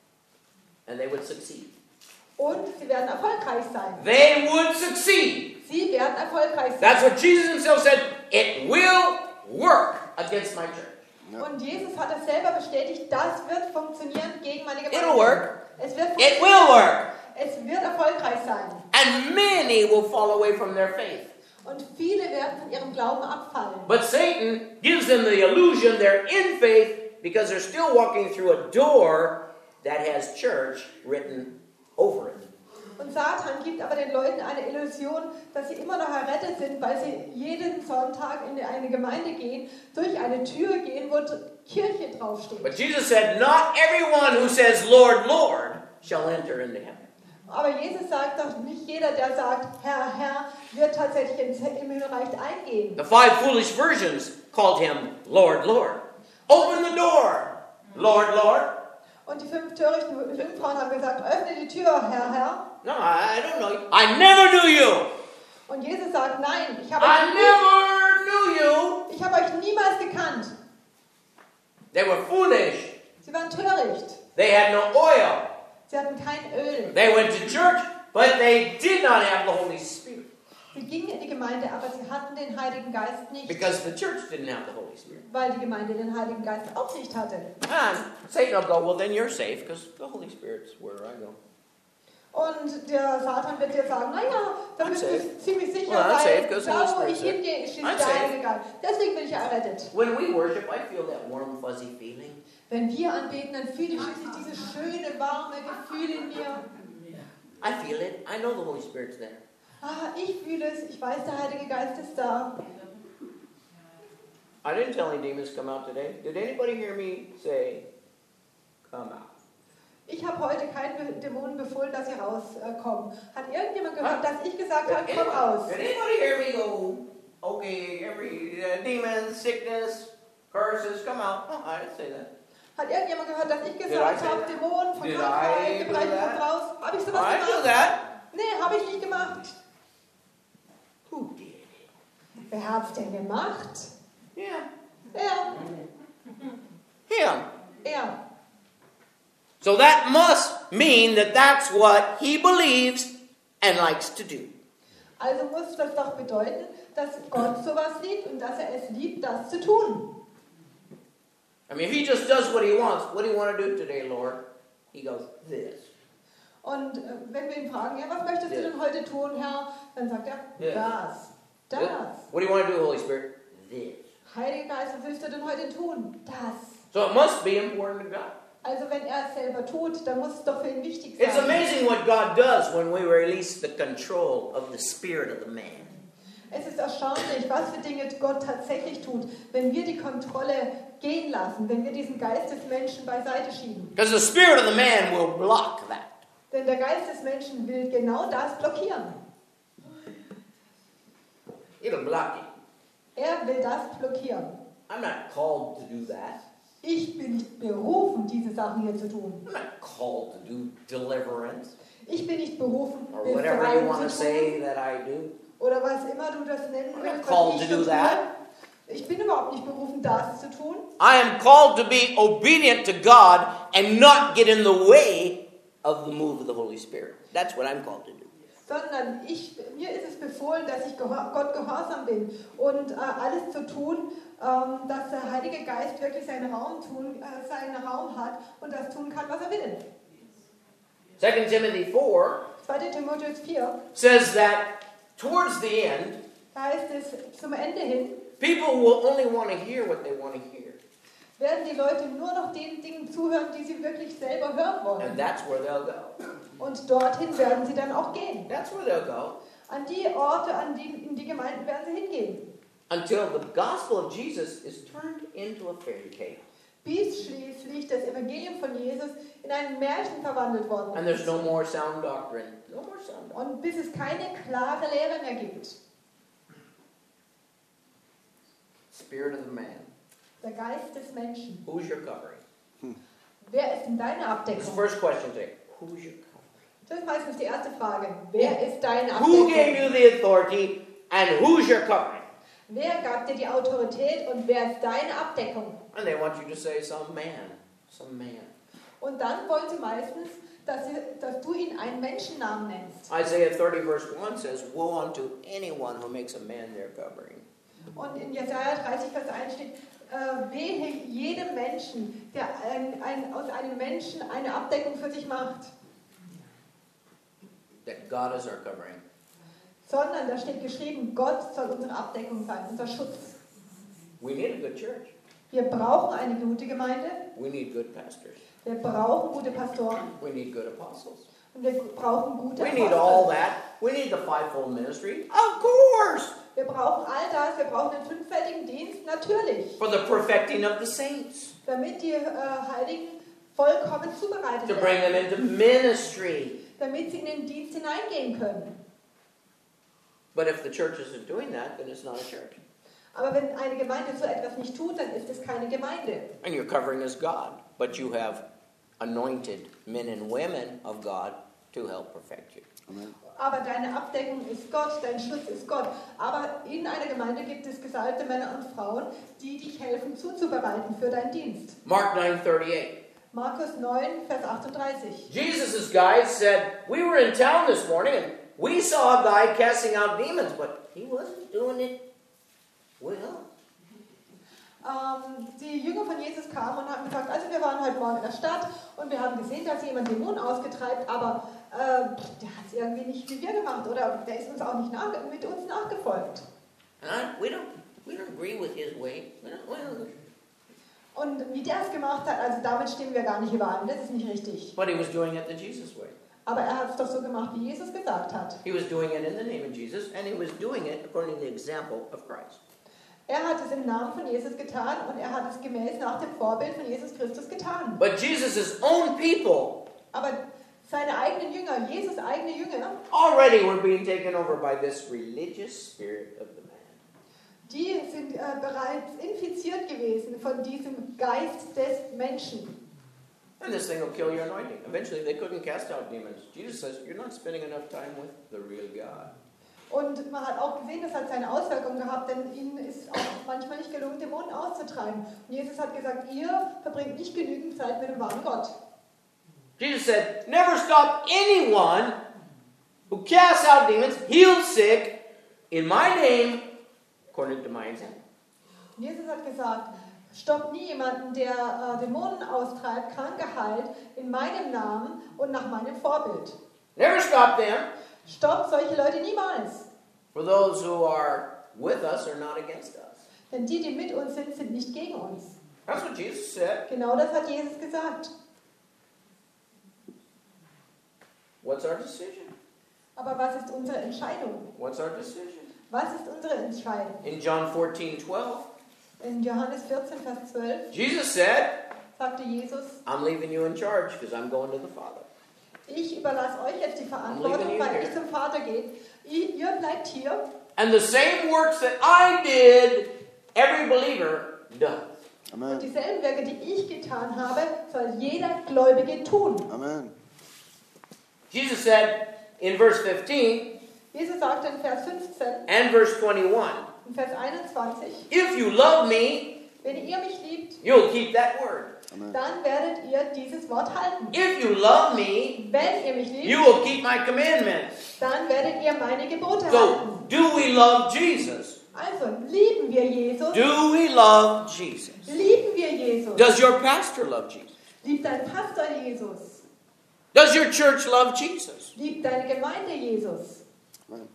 And they would succeed. und sie werden erfolgreich sein. They would succeed. Sie werden erfolgreich sein. That's what Jesus himself said. It will work against my church. Und Jesus hat es selber bestätigt, das wird funktionieren gegen meine Gemeinde. It'll work. Es wird It funktionieren. will work. Es wird erfolgreich sein. And many will fall away from their faith. Und viele werden von ihrem Glauben abfallen. But Satan gives them the illusion they're in faith because they're still walking through a door that has church written over it. Und Satan gibt aber den Leuten eine Illusion, dass sie immer noch errettet sind, weil sie jeden Sonntag in eine Gemeinde gehen, durch eine Tür gehen, wo Kirche draufsteht. But Jesus said, not everyone who says, Lord, Lord, shall enter into heaven. Aber Jesus sagt doch, nicht jeder, der sagt, Herr, Herr, wird tatsächlich ins Himmelreich eingehen. The five foolish virgins called him Lord, Lord. Open the door, Lord, Lord. Und die fünf törichten Jungfrauen haben gesagt, öffne die Tür, Herr, Herr. No, I don't know you. I never knew you. Und Jesus sagt, nein, ich habe I euch, never knew you. ich habe euch niemals gekannt. They were foolish. Sie waren töricht. They had no oil. Sie hatten kein Öl. They went to church, but they did not have the Holy Spirit. Sie gingen in die Gemeinde, aber sie hatten den Heiligen Geist nicht, because the church didn't have the Holy Spirit. weil die Gemeinde den Heiligen Geist auch nicht hatte. And Satan will go, well, then you're safe because the Holy Spirit's where I go. Und der Satan wird dir sagen, naja, da I'm bist safe. du ziemlich sicher, Well, I'm safe, weil 'cause the da, Holy wo Spirit's ich there. hingehe, ist I'm der safe. Heilige Geist. Deswegen bin ich errettet. When we worship, I feel that warm, fuzzy feeling. Wenn wir anbeten, dann fühle ich schließlich dieses schöne, warme Gefühl in mir. I feel it. I know the Holy Spirit's there. Ah, ich fühle es, ich weiß, der Heilige Geist ist da. I didn't tell any demons to come out today. Did anybody hear me say, come out? Ich habe heute keinen Dämonen befohlen, dass sie rauskommen. Hat irgendjemand gehört, Ah. dass ich gesagt habe, Did komm anybody, raus? did anybody hear me go, okay, every uh, demon, sickness, curses, come out? Oh, I didn't say that. Hat irgendjemand gehört, dass ich Did I gesagt say habe, that? Dämonen von Did Krankheit, I do Gebrechen that? kommt raus? Habe ich sowas I do gemacht? that. Nee, habe ich nicht gemacht. Who did? Wer hat's denn gemacht? Yeah, Er. him. Er. So that must mean that that's what he believes and likes to do. Also muss das doch bedeuten, dass Gott sowas liebt und dass er es liebt, das zu tun. I mean, if he just does what he wants, what do you want to do today, Lord? He goes, this. Und äh, wenn wir ihn fragen, ja, was möchtest du Ja. denn heute tun, Herr? Dann sagt er, Ja. das, das. What do you want to do, Holy Spirit? This. Heiliger Geist, was willst du denn heute tun? Das. So it must be important to God. Also wenn er es selber tut, dann muss es doch für ihn wichtig It's sein. amazing what God does when we release the control of the spirit of the man. Es ist erstaunlich, was für Dinge Gott tatsächlich tut, wenn wir die Kontrolle gehen lassen, wenn wir diesen Geist des Menschen beiseite schieben. Because the spirit of the man will block that. Denn der Geist des Menschen will genau das blockieren. It'll block it. Er will das blockieren. I'm not called to do that. Ich bin nicht berufen, diese Sachen hier zu tun. I'm not called to do deliverance Ich bin nicht berufen, or whatever you want to Befreiung zu say tun. that I do. Oder was immer du das nennen I'm willst, not called was ich to do so that. tue. Ich bin überhaupt nicht berufen, das zu tun. I am called to be obedient to God and not get in the way of the move of the Holy Spirit. That's what I'm called to do. Sondern ich, mir ist es befohlen, dass ich gehor, Gott gehorsam bin und äh, alles zu tun, ähm, dass der Heilige Geist wirklich seinen Raum, tun, äh, seinen Raum hat und das tun kann, was er will. Second Timothy four zweiter Timotheus vier, says that towards the end, da heißt es zum Ende hin, people will only want to hear what they want to hear. werden die Leute nur noch den Dingen zuhören, die sie wirklich selber hören And wollen. that's where they'll go. Und dorthin werden sie dann auch gehen. That's where they'll go. An die Orte, an die, in die Gemeinden werden sie hingehen. Until the gospel of Jesus is turned into a fairy tale. Bis schließlich das Evangelium von Jesus in ein Märchen verwandelt worden And there's ist. no more sound doctrine. No more sound doctrine. Und bis es keine klare Lehre mehr gibt. Spirit of the man. Der Geist des Menschen. Who's your covering? Wer ist denn deine That's the Abdeckung? first question today. Who's your covering? Das ist meistens die erste Frage. Wer ist deine Who gave Abdeckung? you the authority and who's your covering? Wer gab dir die Autorität und wer ist deine Abdeckung? And they want you to say some man. Some man. Und dann wollen sie meistens, dass, sie, dass du ihn einen Menschennamen nennst. Isaiah thirty verse one says, woe unto anyone who makes a man their covering. Und in Jesaja dreißig, Vers eins steht, äh, wehe jedem Menschen, der ein, ein, aus einem Menschen eine Abdeckung für sich macht. That God is our covering. Sondern da steht geschrieben, Gott soll unsere Abdeckung sein, unser Schutz. We need a good church. Wir brauchen eine gute Gemeinde, We need good pastors. wir brauchen gute Pastoren We need good apostles. und wir brauchen gute We need all Apostel. that. We need the fivefold ministry. Of course. Wir brauchen all das, wir brauchen den fünffältigen Dienst, natürlich, For the perfecting of the saints. damit die äh, Heiligen vollkommen zubereitet To bring werden, them into ministry. damit sie in den Dienst hineingehen können. But if the church isn't doing that, then it's not a church. Aber wenn eine Gemeinde so etwas nicht tut, dann ist es keine Gemeinde. And your covering is God. But you have anointed men and women of God to help perfect you. Amen. Aber deine Abdeckung ist Gott, dein Schutz ist Gott. Aber in einer Gemeinde gibt es gesalbte Männer und Frauen, die dich helfen zuzubereiten für deinen Dienst. Mark nine thirty-eight. Markus neun, Vers achtunddreißig. Jesus' guys said, we were in town this morning and we saw a guy casting out demons, but he wasn't doing it well. Ähm, die Jünger von Jesus kamen und haben gesagt, also wir waren heute Morgen in der Stadt und wir haben gesehen, dass jemand Dämonen ausgetreibt, aber äh, der hat es irgendwie nicht wie wir gemacht oder der ist uns auch nicht nach, mit uns nachgefolgt. Uh, we don't we don't agree with his way. We don't, we don't. Und wie der es gemacht hat, also damit stimmen wir gar nicht überein, das ist nicht richtig. But he was doing it the Jesus way. Aber er hat es doch so gemacht, wie Jesus gesagt hat. He was doing it in the name of Jesus, and he was doing it according to the example of Christ. Er hat es im Namen von Jesus getan und er hat es gemäß nach dem Vorbild von Jesus Christus getan. But Jesus' own people Aber seine eigenen Jünger, Jesus' eigene Jünger, already were being taken over by this religious spirit of the man. die sind äh, bereits infiziert gewesen von diesem Geist des Menschen. And this thing will kill your anointing. Eventually, they couldn't cast out demons. Jesus says, you're not spending enough time with the real God. Und man hat auch gesehen, das hat seine Auswirkungen gehabt, denn ihnen ist auch manchmal nicht gelungen, Dämonen auszutreiben. Und Jesus hat gesagt, ihr verbringt nicht genügend Zeit mit dem wahren Gott. Jesus said, never stop anyone who casts out demons, heals sick, in my name, according to my example. Und Jesus hat gesagt, stoppt nie jemanden, der äh, Dämonen austreibt, Kranke heilt, in meinem Namen und nach meinem Vorbild. Never stop them. Stoppt solche Leute niemals. For those who are with us are not against us. Denn die, die mit uns sind, sind nicht gegen uns. That's what Jesus said. Genau das hat Jesus gesagt. What's our decision? Aber was ist unsere Entscheidung? What's our decision? Was ist unsere Entscheidung? In John fourteen twelve, In Johannes vierzehn, Vers zwölf Jesus said, sagte Jesus, I'm leaving you in charge because I'm going to the Father. ich überlasse euch jetzt die Verantwortung, weil ich zum Vater gehe. Ihr, ihr bleibt hier. And the same works that I did, every believer does. Und Amen. dieselben Werke, die ich getan habe, soll jeder Gläubige tun. Amen. Jesus said in verse fifteen Jesus sagte in Vers fünfzehn and verse twenty-one, und Vers einundzwanzig, if you love me, wenn ihr mich liebt, you'll keep that word. Amen. dann werdet ihr dieses Wort halten. If you love me, Wenn ihr mich liebt, you will keep my commandments. dann werdet ihr meine Gebote So, halten. do we love Jesus? Also, lieben wir Jesus? Do we love Jesus? Lieben wir Jesus? Does your pastor love Jesus? Liebt dein Pastor Jesus? Does your church love Jesus? Liebt deine Gemeinde Jesus? Amen.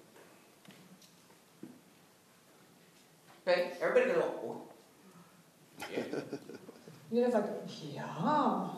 Okay, everybody go, oh. Yeah. Jeder sagt, ja,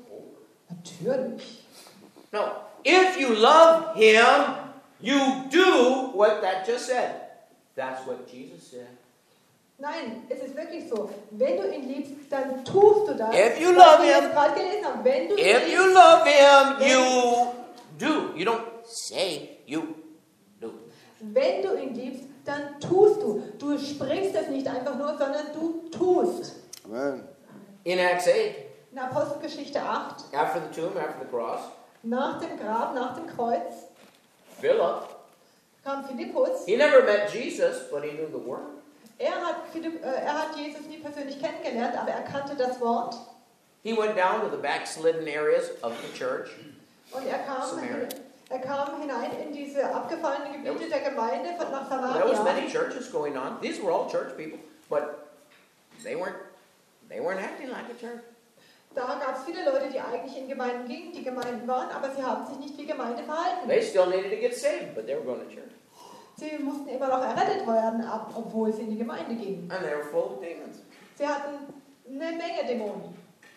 natürlich. No, if you love him, you do what that just said. That's what Jesus said. Nein, es ist wirklich so. Wenn du ihn liebst, dann tust du das. If you was love wir him, jetzt gerade gelesen haben. Wenn du ihn If liebst, you love him, you do. You don't say, you do. wenn du ihn liebst, dann tust du. Du sprichst es nicht einfach nur, sondern du tust. Amen. In Acts eight, In Apostelgeschichte acht, after the tomb, after the cross, nach dem Grab, nach dem Kreuz, Philip, kam Philippus. he never met Jesus, but he knew the word. Er hat, Philipp, äh, er hat Jesus nie persönlich kennengelernt, aber er kannte das Wort. He went down to the backslidden areas of the church. Und er kam, Samaria. er kam hinein in diese abgefallenen Gebiete der Gemeinde von nach There was many Samaria. churches going on. These were all church people, but they weren't they weren't acting like a church. Da gab es viele Leute, die eigentlich in Gemeinden gingen, die Gemeinden waren, aber sie haben sich nicht wie Gemeinde verhalten. They still needed to get saved, but they were going to church. Sie mussten immer noch errettet werden, ab- obwohl sie in die Gemeinde gingen. And they were full of demons. Sie hatten eine Menge Dämonen.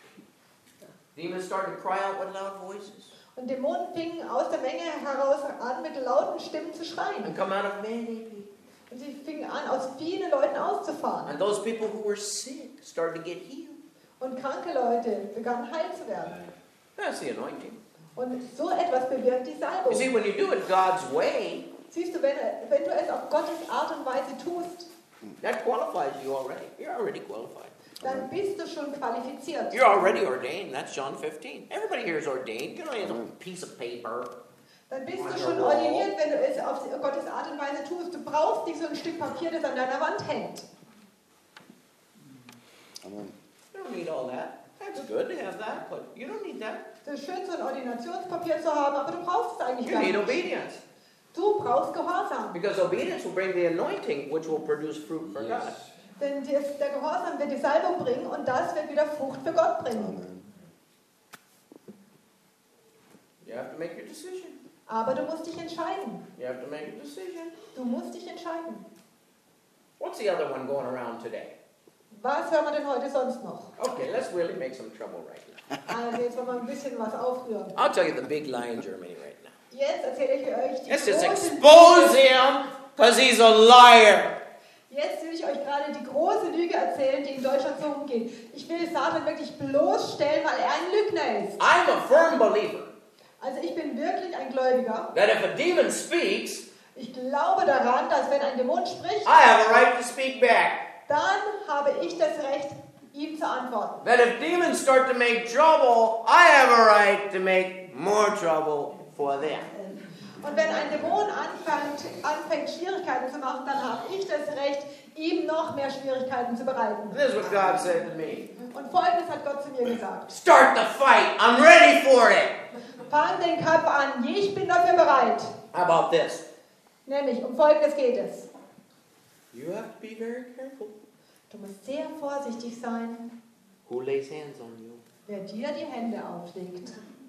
Demons started to cry out with loud voices Und Dämonen fingen aus der Menge heraus an, mit lauten Stimmen zu schreien. and come out of many people. Und sie fingen an, aus vielen Leuten auszufahren. And those people who were sick started to get healed. Und kranke Leute begannen heil zu werden. That's the anointing. Und so etwas bewirkt die Salbung. You see, when you do it God's way, Siehst du, wenn, wenn du es auf Gottes Art und Weise tust, that qualifies you already. You're already qualified. dann bist du schon qualifiziert. You're already ordained. That's John fifteen. Everybody here is ordained. You don't need a piece of paper. Dann bist du schon ordiniert, wenn du es auf Gottes Art und Weise tust. Du brauchst nicht so ein Stück Papier, das an deiner Wand hängt. Amen. You don't need all that. That's good to have that, but you don't need that. Es ist schön, so ein Ordinationspapier zu haben, aber du brauchst es eigentlich You gar need nicht. obedience. Du brauchst Gehorsam. Because obedience will bring the anointing, which will produce fruit for God. Denn das, der Gehorsam wird die Salbung bringen und das wird wieder Frucht für Gott bringen. Amen. You have to make your decision. Aber du musst dich entscheiden. You have to make a decision. Du musst dich entscheiden. What's the other one going around today? Was hören wir denn heute sonst noch? Okay, let's really make some trouble right now. Also jetzt wollen wir ein bisschen was aufrühren. I'll tell you the big lie in Germany right now. Jetzt erzähle ich euch die Let's just große expose Lüge. him because he's a liar. Jetzt will ich euch gerade die große Lüge erzählen, die in Deutschland so umgeht. Ich will Satan wirklich bloßstellen, weil er ein Lügner ist. I'm a firm believer Also ich bin wirklich ein Gläubiger. that if a demon speaks, Ich glaube daran, dass wenn ein Dämon spricht, I have a right to speak back. dann habe ich das Recht, ihm zu antworten. That if demons start to make trouble, I have a right to make more trouble for them. Und wenn ein Dämon anfängt, anfängt Schwierigkeiten zu machen, dann habe ich das Recht, ihm noch mehr Schwierigkeiten zu bereiten. This is what God said to me. Und Folgendes hat Gott zu mir gesagt. Start the fight. I'm ready for it. Fang den Kampf an. Ich bin dafür bereit. How about this? Nämlich, um Folgendes geht es. You have to be very careful. Du musst sehr vorsichtig sein, Who lays hands on you? wer dir die Hände auflegt.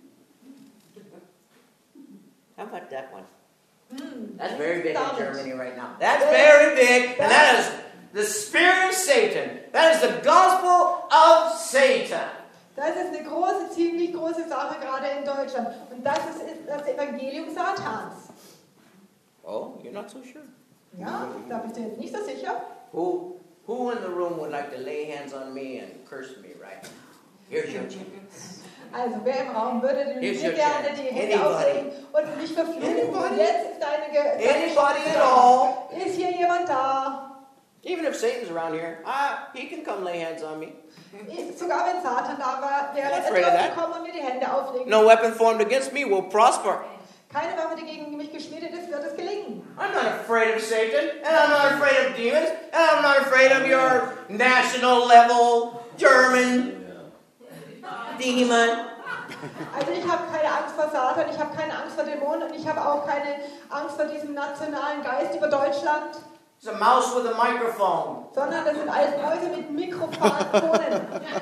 How about that one? Hm, That's was very ist big in damit? Germany right now. That's very big, and that is the spirit of Satan. That is the gospel of Satan. Das ist eine große, ziemlich große Sache gerade in Deutschland. Und das ist das Evangelium Satans. Oh, you're not so sure? Ja, da bist du jetzt nicht so sicher. Who, who in the room would like to lay hands on me and curse me right now? Here's your chance. Also, wer im Raum würde denn Here's mir your gerne chance. die Hände Anybody? auflegen und mich verfluchen? Anybody? Und jetzt ist deine, Ge deine Anybody Chance at da. all? Ist hier jemand da? Even if Satan's around here, ah, he can come lay hands on me. Ich, sogar wenn Satan da war, wäre I'm er afraid of that. gekommen und mir die Hände auflegen. No weapon formed against me will prosper. Keine Waffe, die gegen mich geschmiedet ist, wird es gelingen. I'm not afraid of Satan, and I'm not afraid of demons, and I'm not afraid of your national level German demon. Also ich habe keine Angst vor Satan, ich habe keine Angst vor Dämonen und ich habe auch keine Angst vor diesem nationalen Geist über Deutschland, It's a mouse with a microphone. sondern das sind alles Mäuse mit Mikrofonen.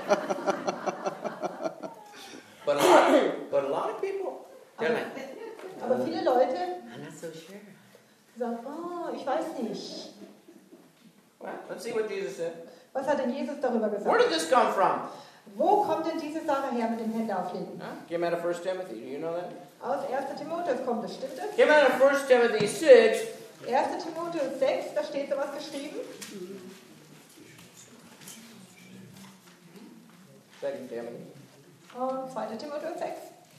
But a lot, but a lot of people, tell me, Aber viele Leute I'm not so sure. sagen, oh, ich weiß nicht. Well, let's see what Jesus said. Was hat denn Jesus darüber Where gesagt? did this come from? Wo kommt denn diese Sache her mit dem Hände auflegen? Huh? Came out of First Timothy. Do you know that? Aus erster Timotheus kommt das, stimmt das? Came out of First Timothy six. erster Timotheus sechs, da steht sowas geschrieben. Second Timothy. Und zweiter Timotheus sechs.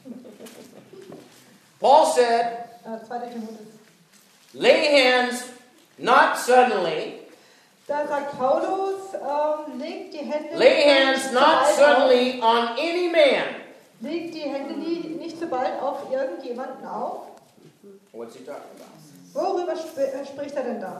Paul said, Äh, zweiter Timotheus. lay hands not suddenly. Da sagt Paulus, ähm, legt die Hände Lay hands not sobald auf, suddenly on any man. legt die Hände nie, nicht so bald auf irgendjemanden auf. What's he talking about? Worüber sp äh, spricht er denn da?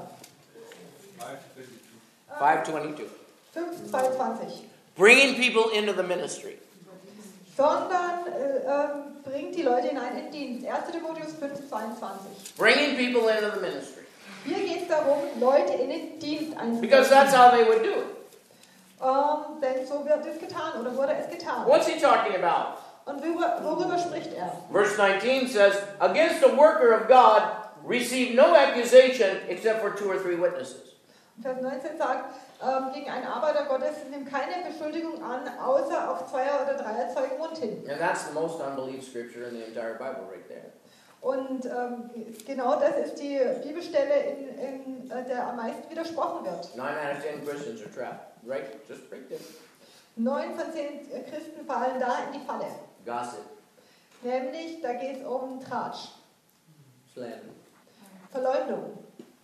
five twenty-two. fünf zweiundzwanzig. Bringing people into the ministry. Sondern äh, ähm, bringt die Leute in einen Dienst. erster Timotheus fünf zweiundzwanzig. Bringing people into the ministry. Hier geht es darum, Leute in den Dienst Because einzusetzen. that's how they would do it. Ähm, denn so wird es getan oder wurde es getan. What's he talking about? Und worüber, worüber spricht er? Verse nineteen says, against the worker of God, receive no accusation except for two or three witnesses. Vers neunzehn sagt, ähm, gegen einen Arbeiter Gottes nimmt keine Beschuldigung an, außer auf Zweier- oder Dreierzeugen Mund hin. And that's the most unbelieved scripture in the entire Bible right there. Und ähm, genau das ist die Bibelstelle, in, in äh, der am meisten widersprochen wird. Nine out of ten Christians are trapped. Right? Just right there. Neun von zehn Christen fallen da in die Falle. Gossip, Nämlich, da geht es um Tratsch, slander. Verleumdung.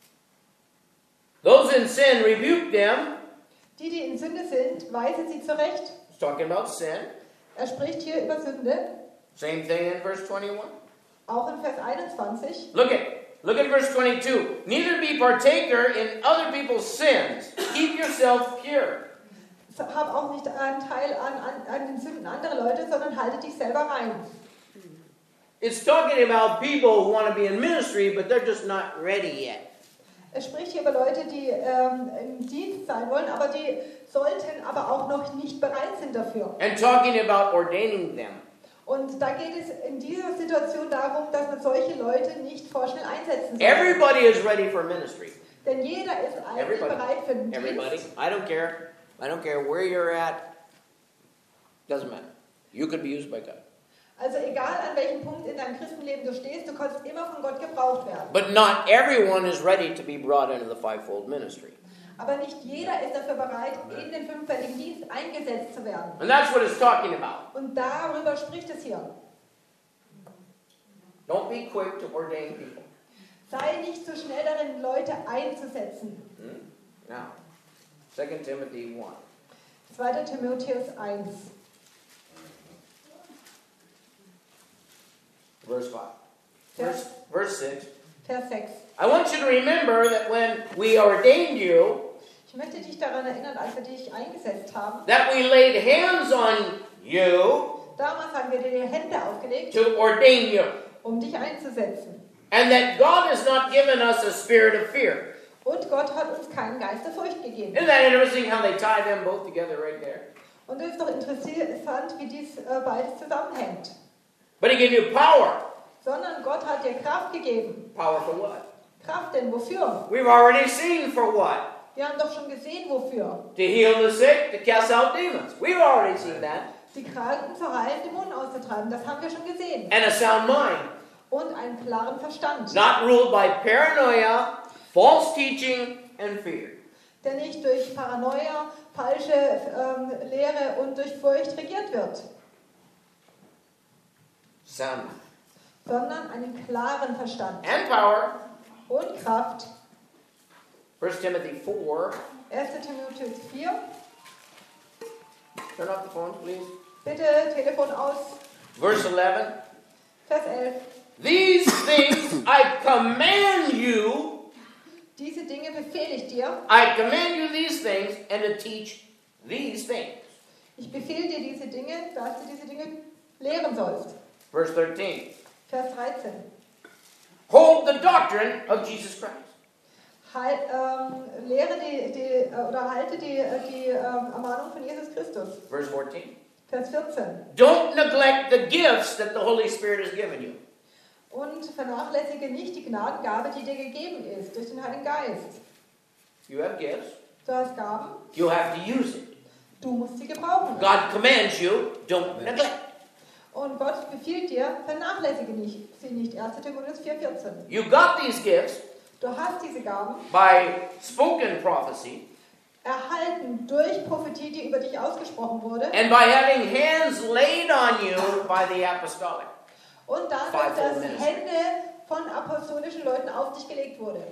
Those in sin, rebuke them. Die, die in Sünde sind, weisen sie zurecht. He's talking about sin. Er spricht hier über Sünde, Same thing in verse twenty-one. auch in Vers einundzwanzig. Look at look at verse twenty-two. Neither be partaker in other people's sins. Keep yourself pure. Hab auch nicht einen Teil an, an, an den Sünden anderer Leute, sondern halte dich selber rein. It's talking about people who want to be in ministry, but they're just not ready yet. Es spricht hier über Leute, die ähm, im Dienst sein wollen, aber die sollten aber auch noch nicht bereit sind dafür. And talking about ordaining them. Und da geht es in dieser Situation darum, dass man solche Leute nicht vorschnell einsetzen soll. Everybody is ready for ministry. Denn jeder ist eigentlich Everybody. bereit für den Everybody. Dienst. I don't care. I don't care where you're at. Doesn't matter. You could be used by God. Also egal an welchem Punkt in deinem Christenleben du stehst, du kannst immer von Gott gebraucht werden. But not everyone is ready to be brought into the fivefold ministry. Aber nicht jeder ist dafür bereit, in den fünffältigen Dienst eingesetzt zu werden. And that's what it's talking about. Und darüber spricht es hier. Don't be quick to ordain people. Sei nicht so schnell darin, Leute einzusetzen. Hmm? Now, Second Timothy one. zweiter Timotheus eins. Verse five. Verse, verse six. Vers sechs. I want you to remember that when we ordained you, Ich möchte dich daran erinnern, als wir dich eingesetzt haben. that we laid hands on you Damals haben wir dir die Hände aufgelegt, to ordain you. um dich einzusetzen. And that God has not given us a spirit of fear. Und Gott hat uns keinen Geist der Furcht gegeben. Isn't that interesting how they tie them both together right there? Und es ist doch interessant, wie dies äh, beides zusammenhängt. But He gave you power. Sondern Gott hat dir Kraft gegeben. Power for what? Kraft denn wofür? We've already seen for what? Wir haben doch schon gesehen, wofür. To heal the sick, to cast out demons. We've already seen that. Die Kranken zu heilen, Dämonen auszutreiben, das haben wir schon gesehen. And a sound mind. Und einen klaren Verstand. Not ruled by paranoia, false teaching, and fear. Der nicht durch Paranoia, falsche ähm, Lehre und durch Furcht regiert wird. Sound mind. Sondern einen klaren Verstand. And power. Und Kraft. First Timothy four. erster Timotheus vier. Turn off the phone, please. Bitte Telefon aus. Verse eleven. Vers elf. These things I command you. Diese Dinge befehle ich dir. I command you these things and to teach these things. Ich befehle dir diese Dinge, dass du diese Dinge lehren sollst. Verse thirteen. Vers dreizehn. Hold the doctrine of Jesus Christ. Halt, ähm, lehre die, die, oder halte die, die ähm, Ermahnung von Jesus Christus. Verse fourteen. Vers vierzehn. Don't neglect the gifts that the Holy Spirit has given you. Und vernachlässige nicht die Gnadengabe, die dir gegeben ist, durch den Heiligen Geist. You have gifts. Du hast Gaben, You have to use it. du musst sie gebrauchen. God commands you, don't neglect. Und Gott befiehlt dir, vernachlässige nicht, sie nicht. erster Timotheus vier vierzehn. You got these gifts Du hast diese Gaben by spoken prophecy erhalten durch Prophetie, die über dich ausgesprochen wurde. and by having hands laid on you by the apostolic. Und dadurch, Fivefold dass ministry. Hände von apostolischen Leuten auf dich gelegt wurden.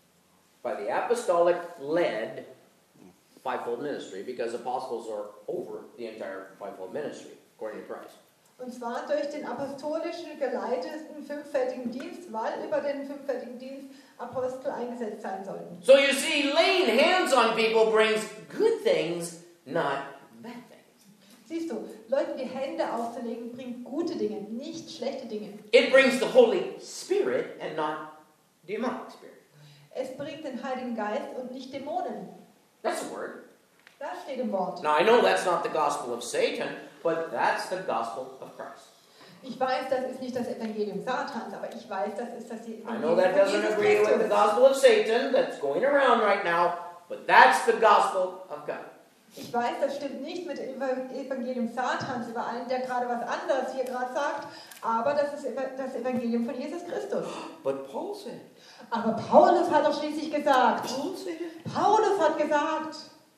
By the apostolic led fivefold ministry, because apostles are over the entire fivefold ministry, according to Christ. Und zwar durch den apostolischen geleiteten fünffältigen Dienst, weil über den fünffältigen Dienst Apostel eingesetzt sein sollten. So you see, laying hands on people brings good things, not bad things. Siehst du, Leuten die Hände aufzulegen, bringt gute Dinge, nicht schlechte Dinge. It brings the Holy Spirit and not demonic spirit. Es bringt den Heiligen Geist und nicht Dämonen. That's a word. Das steht im Wort. Now I know that's not the gospel of Satan, but that's the gospel of Christ. Ich weiß, das ist nicht das Evangelium Satans, aber ich weiß, das ist das I know Evangelium that von doesn't Jesus agree with the Christus. gospel of Satan that's going around right now, but that's the gospel of God. Ich weiß, das stimmt nicht mit dem Evangelium Satans überein, der gerade was anderes hier gerade sagt, aber das ist das Evangelium von Jesus Christus. But Paul said, Aber Paulus hat doch schließlich gesagt. Paul said, Paulus hat gesagt.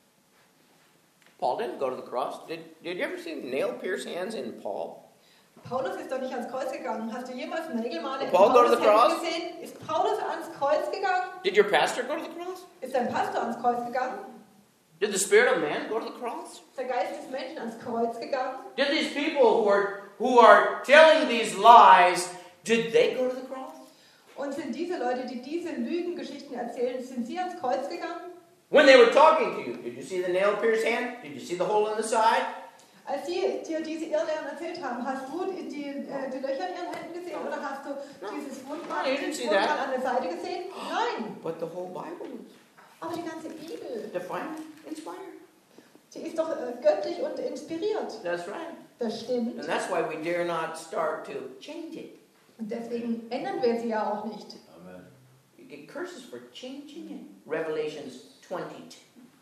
Paul didn't go to the cross. Did, did you ever see nail-pierced hands in Paul? Paulus ist doch nicht ans Kreuz gegangen. Hast du jemals Nägelmale in Paul go to Paulus the cross? Händen gesehen? Ist Paulus ans Kreuz gegangen? Did your pastor go to the cross? Ist dein Pastor ans Kreuz gegangen? Did the spirit of man go to the cross? Ist der Geist des Menschen ans Kreuz gegangen? Did these people who are who are telling these lies, did they go to the cross? Und sind diese Leute, die diese Lügengeschichten erzählen, sind sie ans Kreuz gegangen? When they were talking to you, did you see the nail-pierced hand? Did you see the hole in the side? Als sie dir diese Irrlehren erzählt haben, hast du die, die, äh, die Löcher in ihren Händen gesehen oder hast du dieses Wundmal No, you didn't see Wundmal that. an der Seite gesehen? Nein, But the whole Bible is aber die ganze Bibel, divinely inspired. die ist doch äh, göttlich und inspiriert. That's right. Das stimmt. And that's why we dare not start to change it. Und deswegen ändern wir sie ja auch nicht. Amen. You get curses for changing it. Revelations twenty-two.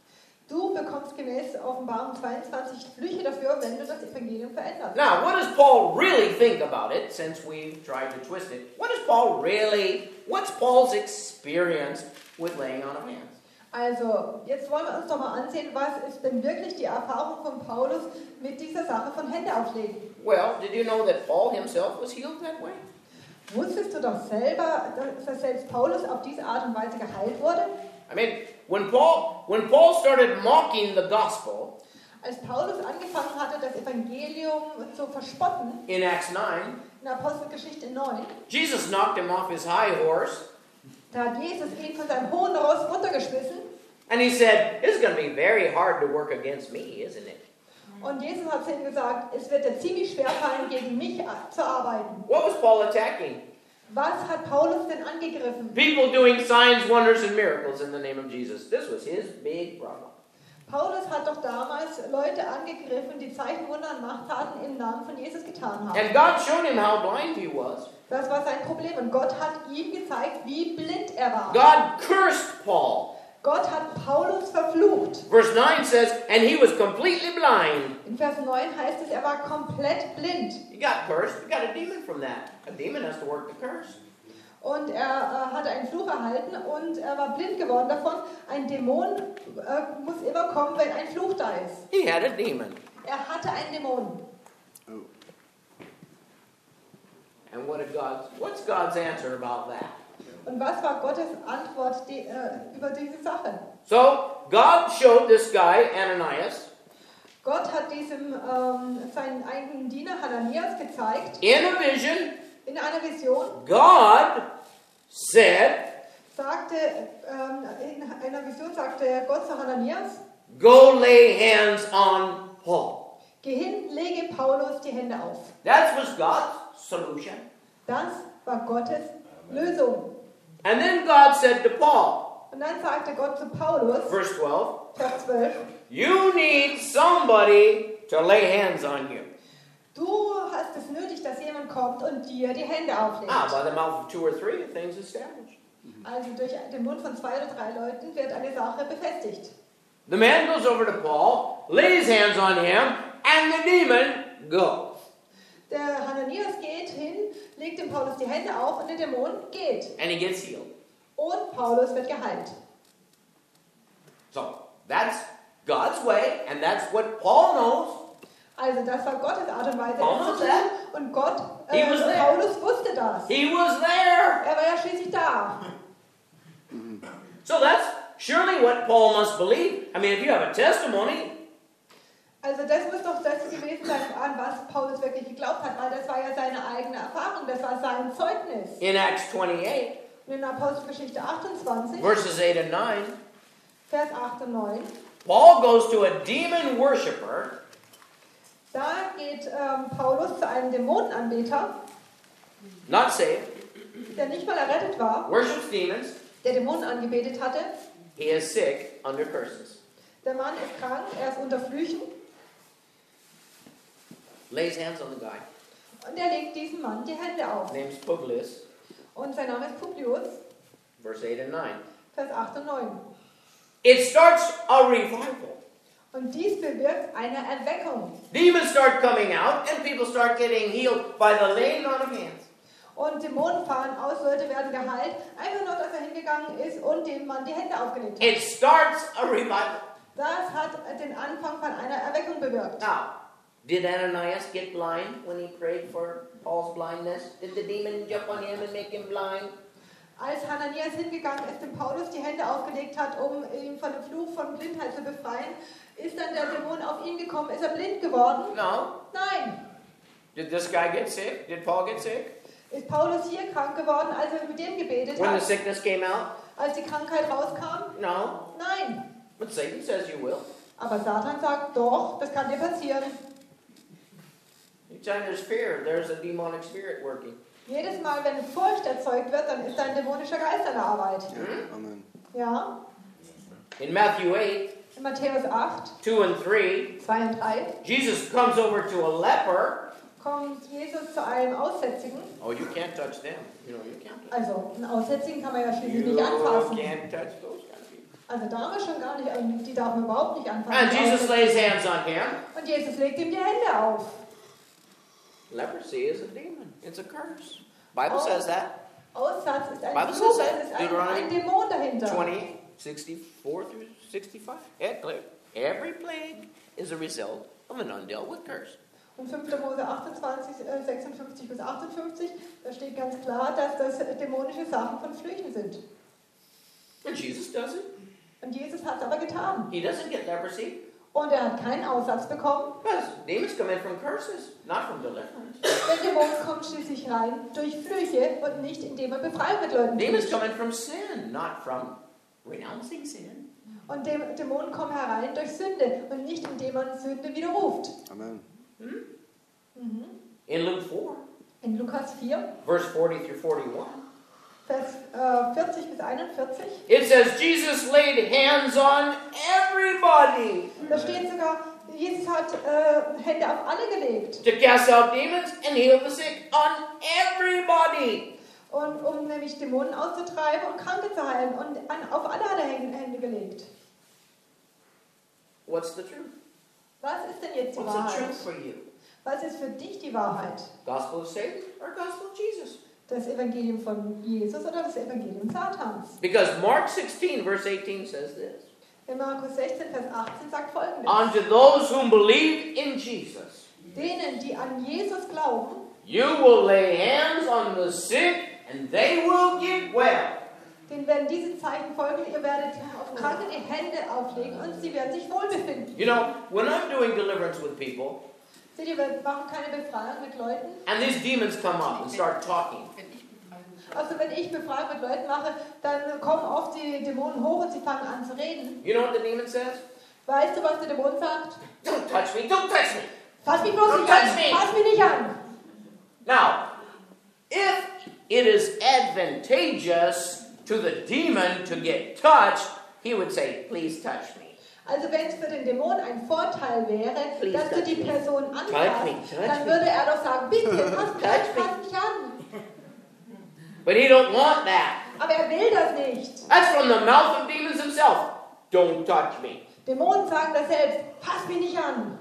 Du bekommst gemäß Offenbarung zweiundzwanzig Flüche dafür, wenn du das Evangelium veränderst. Now, what does Paul really think about it, since we've tried to twist it? What does Paul really, what's Paul's experience with laying on of hands? Also, jetzt wollen wir uns doch mal ansehen, was ist denn wirklich die Erfahrung von Paulus mit dieser Sache von Hände auflegen. Well, did you know that Paul himself was healed that way? Wusstest du doch selber, dass selbst Paulus auf diese Art und Weise geheilt wurde? I mean, when Paul, when Paul started mocking the gospel Als Paulus angefangen hatte, das Evangelium zu verspotten, in Acts nine, in Apostelgeschichte neun, Jesus knocked him off his high horse, da hat Jesus ihn von seinem hohen Ross runtergeschmissen and he said, "This is going to be very hard to work against me, isn't it?" und Jesus hat zu ihm gesagt, es wird dir ziemlich schwer fallen, gegen mich zu arbeiten. What was Paul attacking? Was hat Paulus denn angegriffen? People doing signs, wonders, and miracles in the name of Jesus. This was his big problem. Paulus hat doch damals Leute angegriffen, die Zeichen, Wunder und Machttaten im Namen von Jesus getan haben. And God showed him how blind he was. Das war sein Problem und Gott hat ihm gezeigt, wie blind er war. God cursed Paul. Gott hat Paulus verflucht. Verse nine says, and he was completely blind. In Vers neun heißt es, er war komplett blind. You got cursed. You got a demon from that. A demon has to work the curse. Und er äh, hatte einen Fluch erhalten und er war blind geworden davon. Ein Dämon äh, muss immer kommen, wenn ein Fluch da ist. He had a demon. Er hatte einen Dämon. Oh. And what did God, what's God's answer about that? Und was war Gottes Antwort die, äh, über diese Sache? So, God showed this guy, Ananias, Gott hat diesem ähm, seinen eigenen Diener Hananias gezeigt, in a vision, in einer Vision, God said, sagte, ähm, in einer Vision sagte Gott zu Hananias, go lay hands on Paul. geh hin, lege Paulus die Hände auf. That was God's solution. Das war Gottes Lösung. And then God said to Paul, Und dann sagte Gott zu Paulus, verse twelve, Vers zwölf, you need somebody to lay hands on you. du hast es nötig, dass jemand kommt und dir die Hände auflegt. Ah, by the mouth of two or three, a thing's established. Also durch den Mund von zwei oder drei Leuten wird eine Sache befestigt. The man goes over to Paul, lays hands on him, and the demon goes. Der Hananias geht hin, legt dem Paulus die Hände auf und der Dämon geht. And he gets healed. Und Paulus wird geheilt. So, that's God's way, and that's what Paul knows. Also das war Gottes Art und Weise, Paul es zu knows tun. that. Und Gott, He äh, was there. Paulus wusste das. He was there. Er war ja schließlich da. So that's surely what Paul must believe. I mean, if you have a testimony, Also das muss doch das gewesen sein, an was Paulus wirklich geglaubt hat, weil das war ja seine eigene Erfahrung, das war sein Zeugnis. in Acts twenty-eight, Und in Apostelgeschichte achtundzwanzig, verses eight and nine, Vers acht und neun, Paul goes to a demon worshiper, da geht ähm, Paulus zu einem Dämonenanbeter, not saved, der nicht mal errettet war, worships demons. der Dämonen angebetet hatte. He is sick under curses. Der Mann ist krank, er ist unter Flüchen Lays hands on the guy. und er legt diesem Mann die Hände auf. Name's Publius, Und sein Name ist Publius, verse eight and nine. Vers acht und neun. It starts a revival. Und dies bewirkt eine Erweckung. Demons start coming out, and people start getting healed by the laying on of hands. Und Dämonen fahren aus, Leute werden geheilt, einfach nur, dass er hingegangen ist und dem Mann die Hände aufgelegt hat. It starts a revival. Das hat den Anfang von einer Erweckung bewirkt. Now, did Ananias get blind when he prayed for Paul's blindness? Did the demon jump on him and make him blind? Als Hananias hingegangen ist, dem Paulus die Hände aufgelegt hat, um ihn von dem Fluch von Blindheit zu befreien, ist dann der Dämon auf ihn gekommen. Ist er blind geworden? No. Nein. Did this guy get sick? Did Paul get sick? Ist Paulus hier krank geworden, als er mit dem gebetet When the hat, sickness came out? als die Krankheit rauskam? No. Nein. But Satan says you will. Aber Satan sagt, doch, das kann dir passieren. Anytime there's fear, there's a demonic spirit working. Jedes Mal, wenn Furcht erzeugt wird, dann ist da ein dämonischer Geist an der Arbeit. Amen. Ja, In Matthew eight, in Matthäus acht, two and three, zwei und drei, Jesus comes over to a leper. kommt Jesus zu einem Aussätzigen. Oh, you can't touch them. You know, you can't touch Also, einen Aussätzigen kann man ja schließlich You nicht anfassen. can't touch those kind of people. Also Dame schon gar nicht, und die darf man überhaupt nicht anfassen. And Jesus lays hands on him. Und Jesus legt ihm die Hände auf. Leprosy is a demon. It's a curse. Bible Oh. says that. Aussatz ist ein Bible Fluch, says that. es ist ein, Deuteronomy ein Dämon dahinter. twenty, sixty-four through sixty-five. Yeah, clear. Every plague is a result of an undealt with curse. Und fünfter Mose achtundzwanzig, sechsundfünfzig bis achtundfünfzig, da steht ganz klar, dass das dämonische Sachen von Flüchen sind. And Jesus does it. Und Jesus hat es aber getan. He doesn't get leprosy. Und er hat keinen Aussatz bekommen. Because demons come in from curses, not from deliverance. Der Dämon kommt schließlich rein durch Flüche und nicht indem er Befreiung mit Leuten Demons tut. come in from sin, not from renouncing sin. Und Dä- Dämonen kommen herein durch Sünde und nicht indem man Sünde widerruft. Amen. Hmm? Mhm. In Luke four, In Lukas vier, verse forty through forty-one, Vers äh, vierzig bis einundvierzig, it says Jesus laid hands on everybody da steht sogar, Jesus hat äh, Hände auf alle gelegt. to cast out demons and heal the sick. On everybody. Und um nämlich Dämonen auszutreiben und Kranke zu heilen. Und an, auf alle hat er Hände Hände gelegt. What's the truth? Was ist denn jetzt die What's the Wahrheit? truth for you? Was ist für dich die Wahrheit? Gospel of Satan or gospel of Jesus? Das Evangelium von Jesus oder das Evangelium Satans? Because Mark sixteen, verse eighteen says this. In Markus sechzehn, Vers achtzehn sagt Folgendes. Unto those whom believe in Jesus, Denen, die an Jesus glauben, you will lay hands on the sick and they will get well. denen werden diese Zeichen folgen. Ihr werdet auf Kranke die Hände auflegen und sie werden sich wohlbefinden. You know, when I'm doing deliverance with people, Seht ihr, wir machen keine Befreiung mit Leuten. and these demons come up and start talking, Also wenn ich Befreiung mit Leuten mache, dann kommen oft die Dämonen hoch und sie fangen an zu reden. you know what the demon says? Weißt du, was der Dämon sagt? Don't touch me, don't touch me. Fass mich bloß Don't nicht an! touch me. Fass mich nicht an! Now, if it is advantageous to the demon to get touched, he would say, please touch me. Also wenn es für den Dämon ein Vorteil wäre, Please dass du touch die me. Person Touch anfasst, me, touch dann me. würde er doch sagen, bitte, fass mich an, Touch me. fass mich an. But he don't want that. Aber er will das nicht. That's from the mouth of demons himself. Don't touch me. Dämonen sagen das selbst, fass mich nicht an.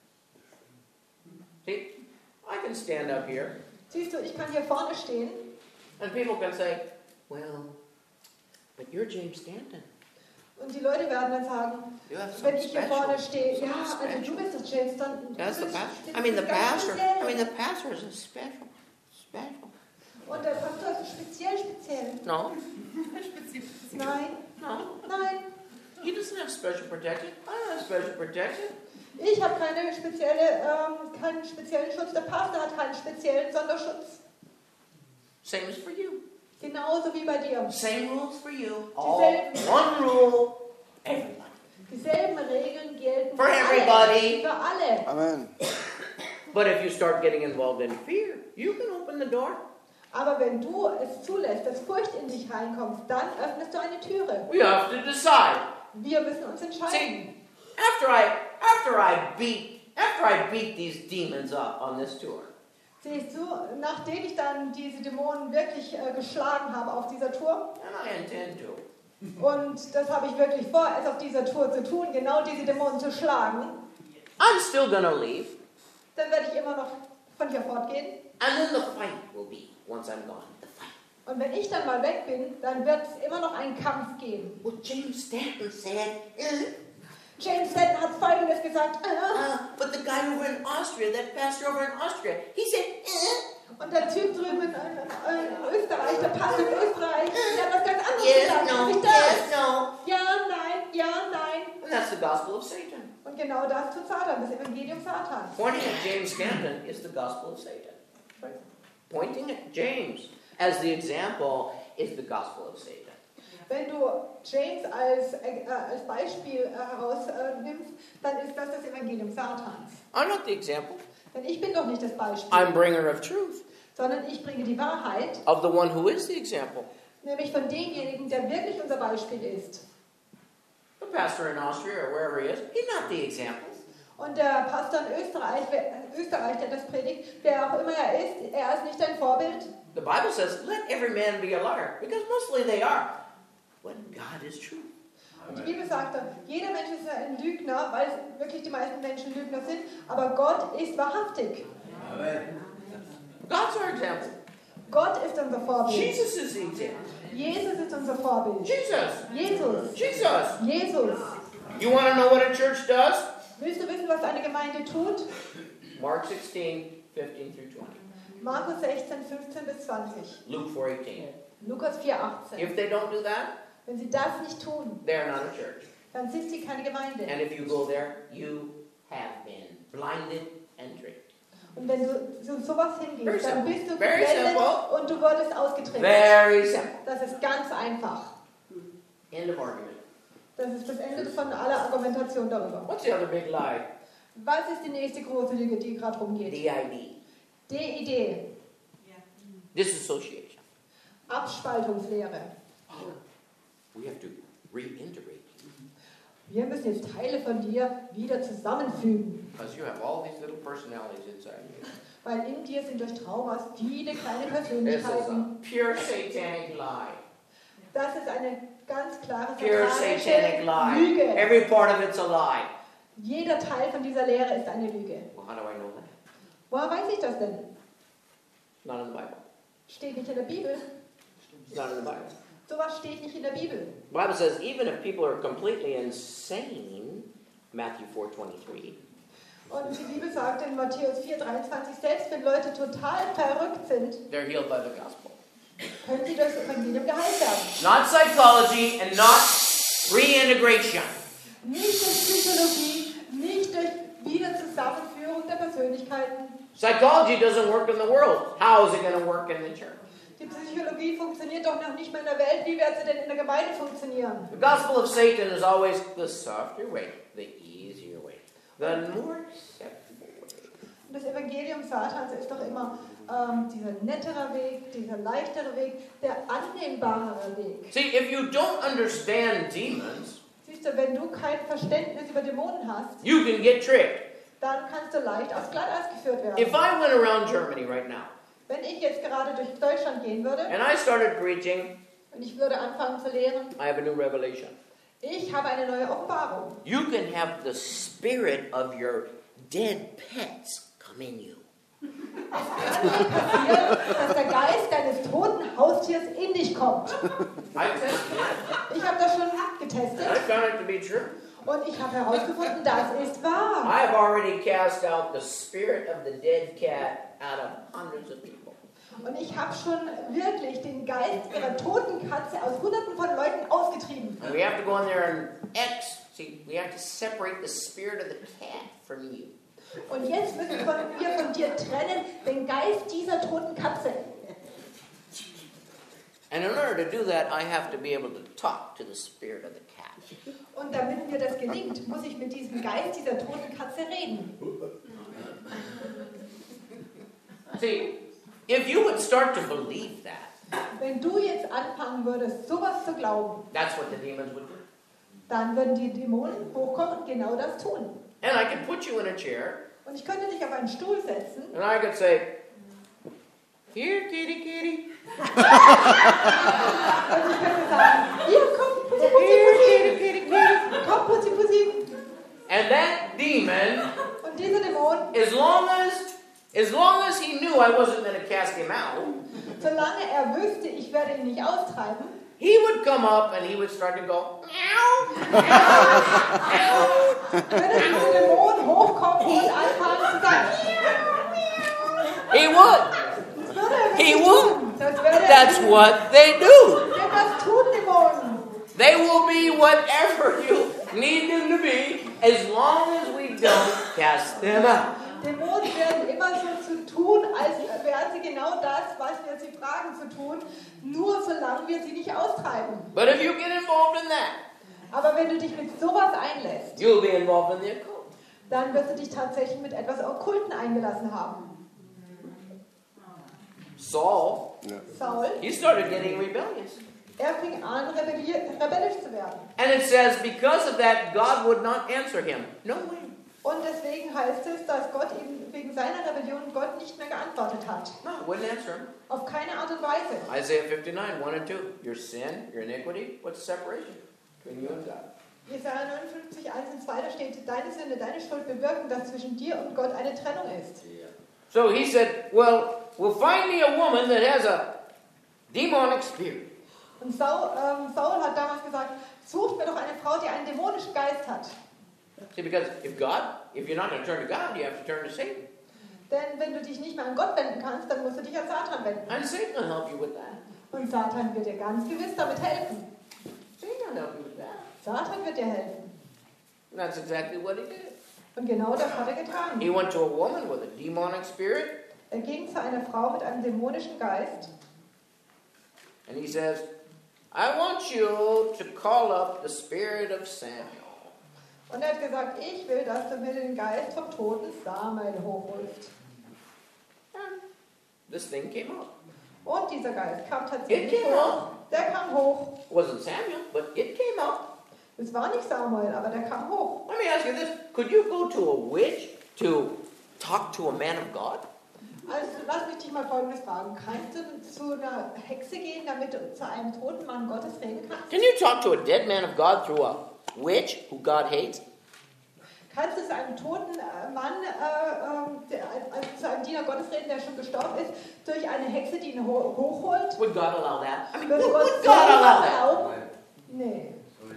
See, I can stand up here Siehst du, ich kann hier vorne stehen and people can say, well, but you're James Stanton. und die Leute werden dann sagen, You have wenn something ich hier special. vorne stehe, ja, Something also du special. bist das James Stanton. That's the Du bist- pastor. du I mean, the bist ganz pastor. speziell. I mean, the pastor is a special, special. Und der Pastor ist speziell, speziell. No, Nein, no. nein. He doesn't have special protection. I don't have special protection. Ich habe keine spezielle, ähm, keinen speziellen Schutz. Der Pastor hat keinen speziellen Sonderschutz. Same as for you. Genauso wie bei dir. Same rules for you. All Dieselben. one rule. Everybody. Dieselben Regeln gelten For für everybody. alle. Für alle. Amen. But if you start getting involved in fear, you can open the door. Aber wenn du es zulässt, dass Furcht in dich reinkommt, dann öffnest du eine Türe. We have to decide. Wir müssen uns entscheiden. See, after I after I beat after I beat these demons up on this tour, Siehst du, nachdem ich dann diese Dämonen wirklich äh, geschlagen habe auf dieser Tour, and I intend to, und das habe ich wirklich vor, es auf dieser Tour zu tun, genau diese Dämonen zu schlagen, I'm still gonna leave, dann werde ich immer noch von hier fortgehen. and then the fight will be once I'm gone. The fight. Und wenn ich dann mal weg bin, dann wird es immer noch einen Kampf geben. Well, James Stanton said, eh, James Stanton hat Folgendes gesagt. Äh, uh, but the guy over in Austria, that pastor over in Austria, he said, eh, und der Typ drüben in, in, in Österreich, der Pastor in Österreich, der hat was ganz anderes yes, gesagt. no, Nicht das. yes, no. Ja, nein, ja, nein. And that's the gospel of Satan. Und genau das tut Satan, das Evangelium Satans. Pointing at James Stanton is the gospel of Satan. Pointing at James as the example is the gospel of Satan. Wenn du James als, äh, als Beispiel äh, herausnimmst, dann ist das das Evangelium Satans. I'm not the example. Denn ich bin doch nicht das Beispiel, I'm bringer of truth, sondern ich bringe die Wahrheit, of the one who is the example. nämlich von demjenigen, der wirklich unser Beispiel ist. The pastor in Austria or wherever he is, he's not the example. Und der Pastor in Österreich, wer- Österreich, der das predigt, wer auch immer er ist, er ist nicht ein Vorbild. The Bible says, let every man be a liar, because mostly they are. When God is true. Und die Bibel sagt dann, jeder Mensch ist ein Lügner, weil wirklich die meisten Menschen Lügner sind, aber Gott ist wahrhaftig. God's our example. Gott ist unser Vorbild. Jesus is the example. Jesus ist unser Vorbild. Jesus. Jesus. Jesus. Jesus. You want to know what a church does? Willst du wissen, was eine Gemeinde tut? Mark sixteen, fifteen through twenty. Markus sechzehn, fünfzehn bis zwanzig. Luke four eighteen. Lukas vier, achtzehn. If they don't do that, Wenn sie das nicht tun, they're not a church. dann sind sie keine Gemeinde. And if you go there, you have been blinded and tricked. Und wenn du zu sowas Very hingehst, dann simple. bist du Very geblendet simple. und du wurdest ausgetrickst. Very simple. Das ist ganz einfach. End of argument. Das ist das Ende von aller Argumentation darüber. What's the other big lie? Was ist die nächste große Lüge, die gerade rumgeht? D I D. Die Idee. Disassociation. Abspaltungslehre. We have to reintegrate Wir müssen jetzt Teile von dir wieder zusammenfügen. because you have all these little personalities inside you. Weil in dir sind durch Traumas viele kleine This is a Persönlichkeiten. pure satanic lie. Das ist eine ganz klare Pure satanic satanische lie. Lüge. Every part of it's a lie. Jeder Teil von dieser Lehre ist eine Lüge. Well, how do I know that? Woher weiß ich das denn? It's not in the Bible. Steht nicht in der Bibel. It's not in the Bible. Sowas steht nicht in der Bibel. The Bible says even if people are completely insane, Matthew four twenty-three, Und die Bibel sagt in Matthäus vier, dreiundzwanzig, selbst wenn Leute total verrückt sind, they're healed by the gospel. können sie durch das Evangelium geheilt werden. Not psychology and not reintegration. Nicht durch Psychologie, nicht durch Wiederzusammenführung der Persönlichkeiten. Psychology doesn't work in the world. How is it going to work in the church? Die Psychologie funktioniert doch noch nicht mehr in der Welt. Wie wird sie denn in der Gemeinde funktionieren? The gospel of Satan is always the softer way, the easier way, the more acceptable way. Und das Evangelium Satans ist doch immer ähm, dieser nettere Weg, dieser leichtere Weg, der annehmbarere Weg. See, if you don't understand demons, Siehst du, wenn du kein Verständnis über Dämonen hast, you can get tricked. dann kannst du leicht aufs Glatteis geführt werden. If I went around Germany right now Wenn ich jetzt gerade durch Deutschland gehen würde and I started preaching, und ich würde anfangen zu lehren, I have a new revelation. ich habe eine neue Offenbarung. You can have the spirit of your dead pets come in you. Kann dir passieren, dass der Geist deines toten Haustiers in dich kommt. I tested it. Ich habe das schon I getestet found it to be true. und ich habe herausgefunden, das ist wahr. I have already cast out the spirit of the dead cat out of hundreds of people. Und ich habe schon wirklich den Geist ihrer toten Katze aus hunderten von Leuten ausgetrieben. And we have to go in there and X. See, we have to separate the spirit of the cat from you. Und jetzt müssen von, wir von dir trennen den Geist dieser toten Katze. And in order to do that, I have to be able to talk to the spirit of the cat. Und damit mir das gelingt, muss ich mit diesem Geist dieser toten Katze reden. See, if you would start to believe that, Wenn du jetzt anfangen würdest, sowas zu glauben, that's what the demons would do. dann würden die Dämonen hochkommen und genau das tun. And I could put you in a chair, Und ich könnte dich auf einen Stuhl setzen and I could say, "Here, kitty, kitty. und ich könnte sagen, hier, komm, Pussy, Pussy, Here, Pussy, kitty, kitty, kitty." komm, Pussy, Pussy. And that demon, Und dieser Dämon, as long as, as long as he knew I wasn't going to cast him out, solange er wüsste, ich werde ihn nicht austreiben, he would come up and he would start to go, meow, würde dieser Dämon hochkommen und anfangen zu sagen, he would. das würde er He wirklich would. tun. Das würde er That's tun. what they do. Denn das tun Dämonen. They will be whatever you need them to be as long as we don't cast them out. Dämonen werden immer so zu tun, als wären sie genau das, was wir sie fragen zu tun, nur solange wir sie nicht austreiben. But if you get involved in that, Aber wenn du dich mit sowas einlässt, you'll be involved in the occult. dann wirst du dich tatsächlich mit etwas Okkulten eingelassen haben. Saul, Yeah. Saul, he started getting rebellious. er fing an, rebelli- rebellisch zu werden. And it says, because of that, God would not answer him. No way. Und deswegen heißt es, dass Gott ihm wegen seiner Rebellion Gott nicht mehr geantwortet hat. No, wouldn't answer him. Auf keine Art und Weise. Isaiah fifty-nine, one and two. Your sin, your iniquity, what's the separation between you and God? Jesaja neunundfünfzig, eins und zwei, da steht, deine Sünde, deine Schuld bewirken, dass zwischen dir und Gott eine Trennung ist. So he said, well, we'll find me a woman that has a demonic spirit. Und Saul, ähm, Saul hat damals gesagt, sucht mir doch eine Frau, die einen dämonischen Geist hat. See, because if God, if you're not going to turn to God, you have to turn to Satan. Denn wenn du dich nicht mehr an Gott wenden kannst, dann musst du dich an Satan wenden. And Satan will help you with that. Und Satan wird dir ganz gewiss damit helfen. Satan will help you with that. Satan wird dir helfen. And that's exactly what he did. Und genau das hat er getan. He went to a woman with a demonic spirit, Er ging zu einer Frau mit einem dämonischen Geist and he says, I want you to call up the spirit of Samuel. und er hat gesagt, ich will, dass du mir den Geist vom toten Samuel hochholst. And this thing came up. Und dieser Geist kam It tatsächlich came hoch. up. Der kam hoch. It wasn't Samuel, but it came up. Es war nicht Samuel, aber der kam hoch. Let me ask you this. Could you go to a witch to talk to a man of God? Also lass mich dich mal Folgendes fragen. Kannst du zu einer Hexe gehen, damit du zu einem toten Mann Gottes reden kannst? Can you talk to a dead man of God through a witch who God hates? Kannst du zu einem toten äh, Mann, äh, äh, der, also zu einem Diener Gottes reden, der schon gestorben ist, durch eine Hexe, die ihn ho hochholt? Would God allow that? I mean, Würde would, Gott would so God allow that? erlauben? Nee.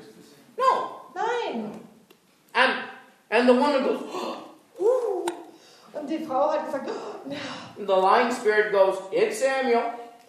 No. Nein. And and the woman goes, "Ooh." Und die Frau hat gesagt, oh, ja. The lying spirit goes, it's Samuel.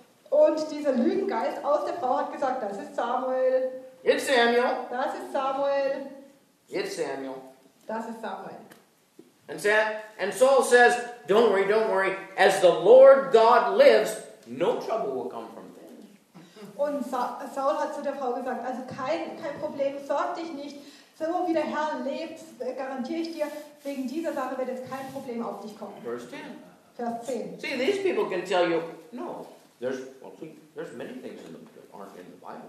Und dieser Lügengeist aus der Frau hat gesagt, das ist Samuel, It's Samuel. das ist Samuel, It's Samuel. das ist Samuel. And Sam, and Saul says, don't worry, don't worry. As the Lord God lives, no trouble will come from this. Und Sa Saul hat zu der Frau gesagt, also kein, kein Problem, sorg dich nicht, so wie der Herr lebt, garantiere ich dir, wegen dieser Sache wird jetzt kein Problem auf dich kommen. Verse ten. Vers zehn. See, these people can tell you, no, there's well, see, there's many things in the, that aren't in the Bible.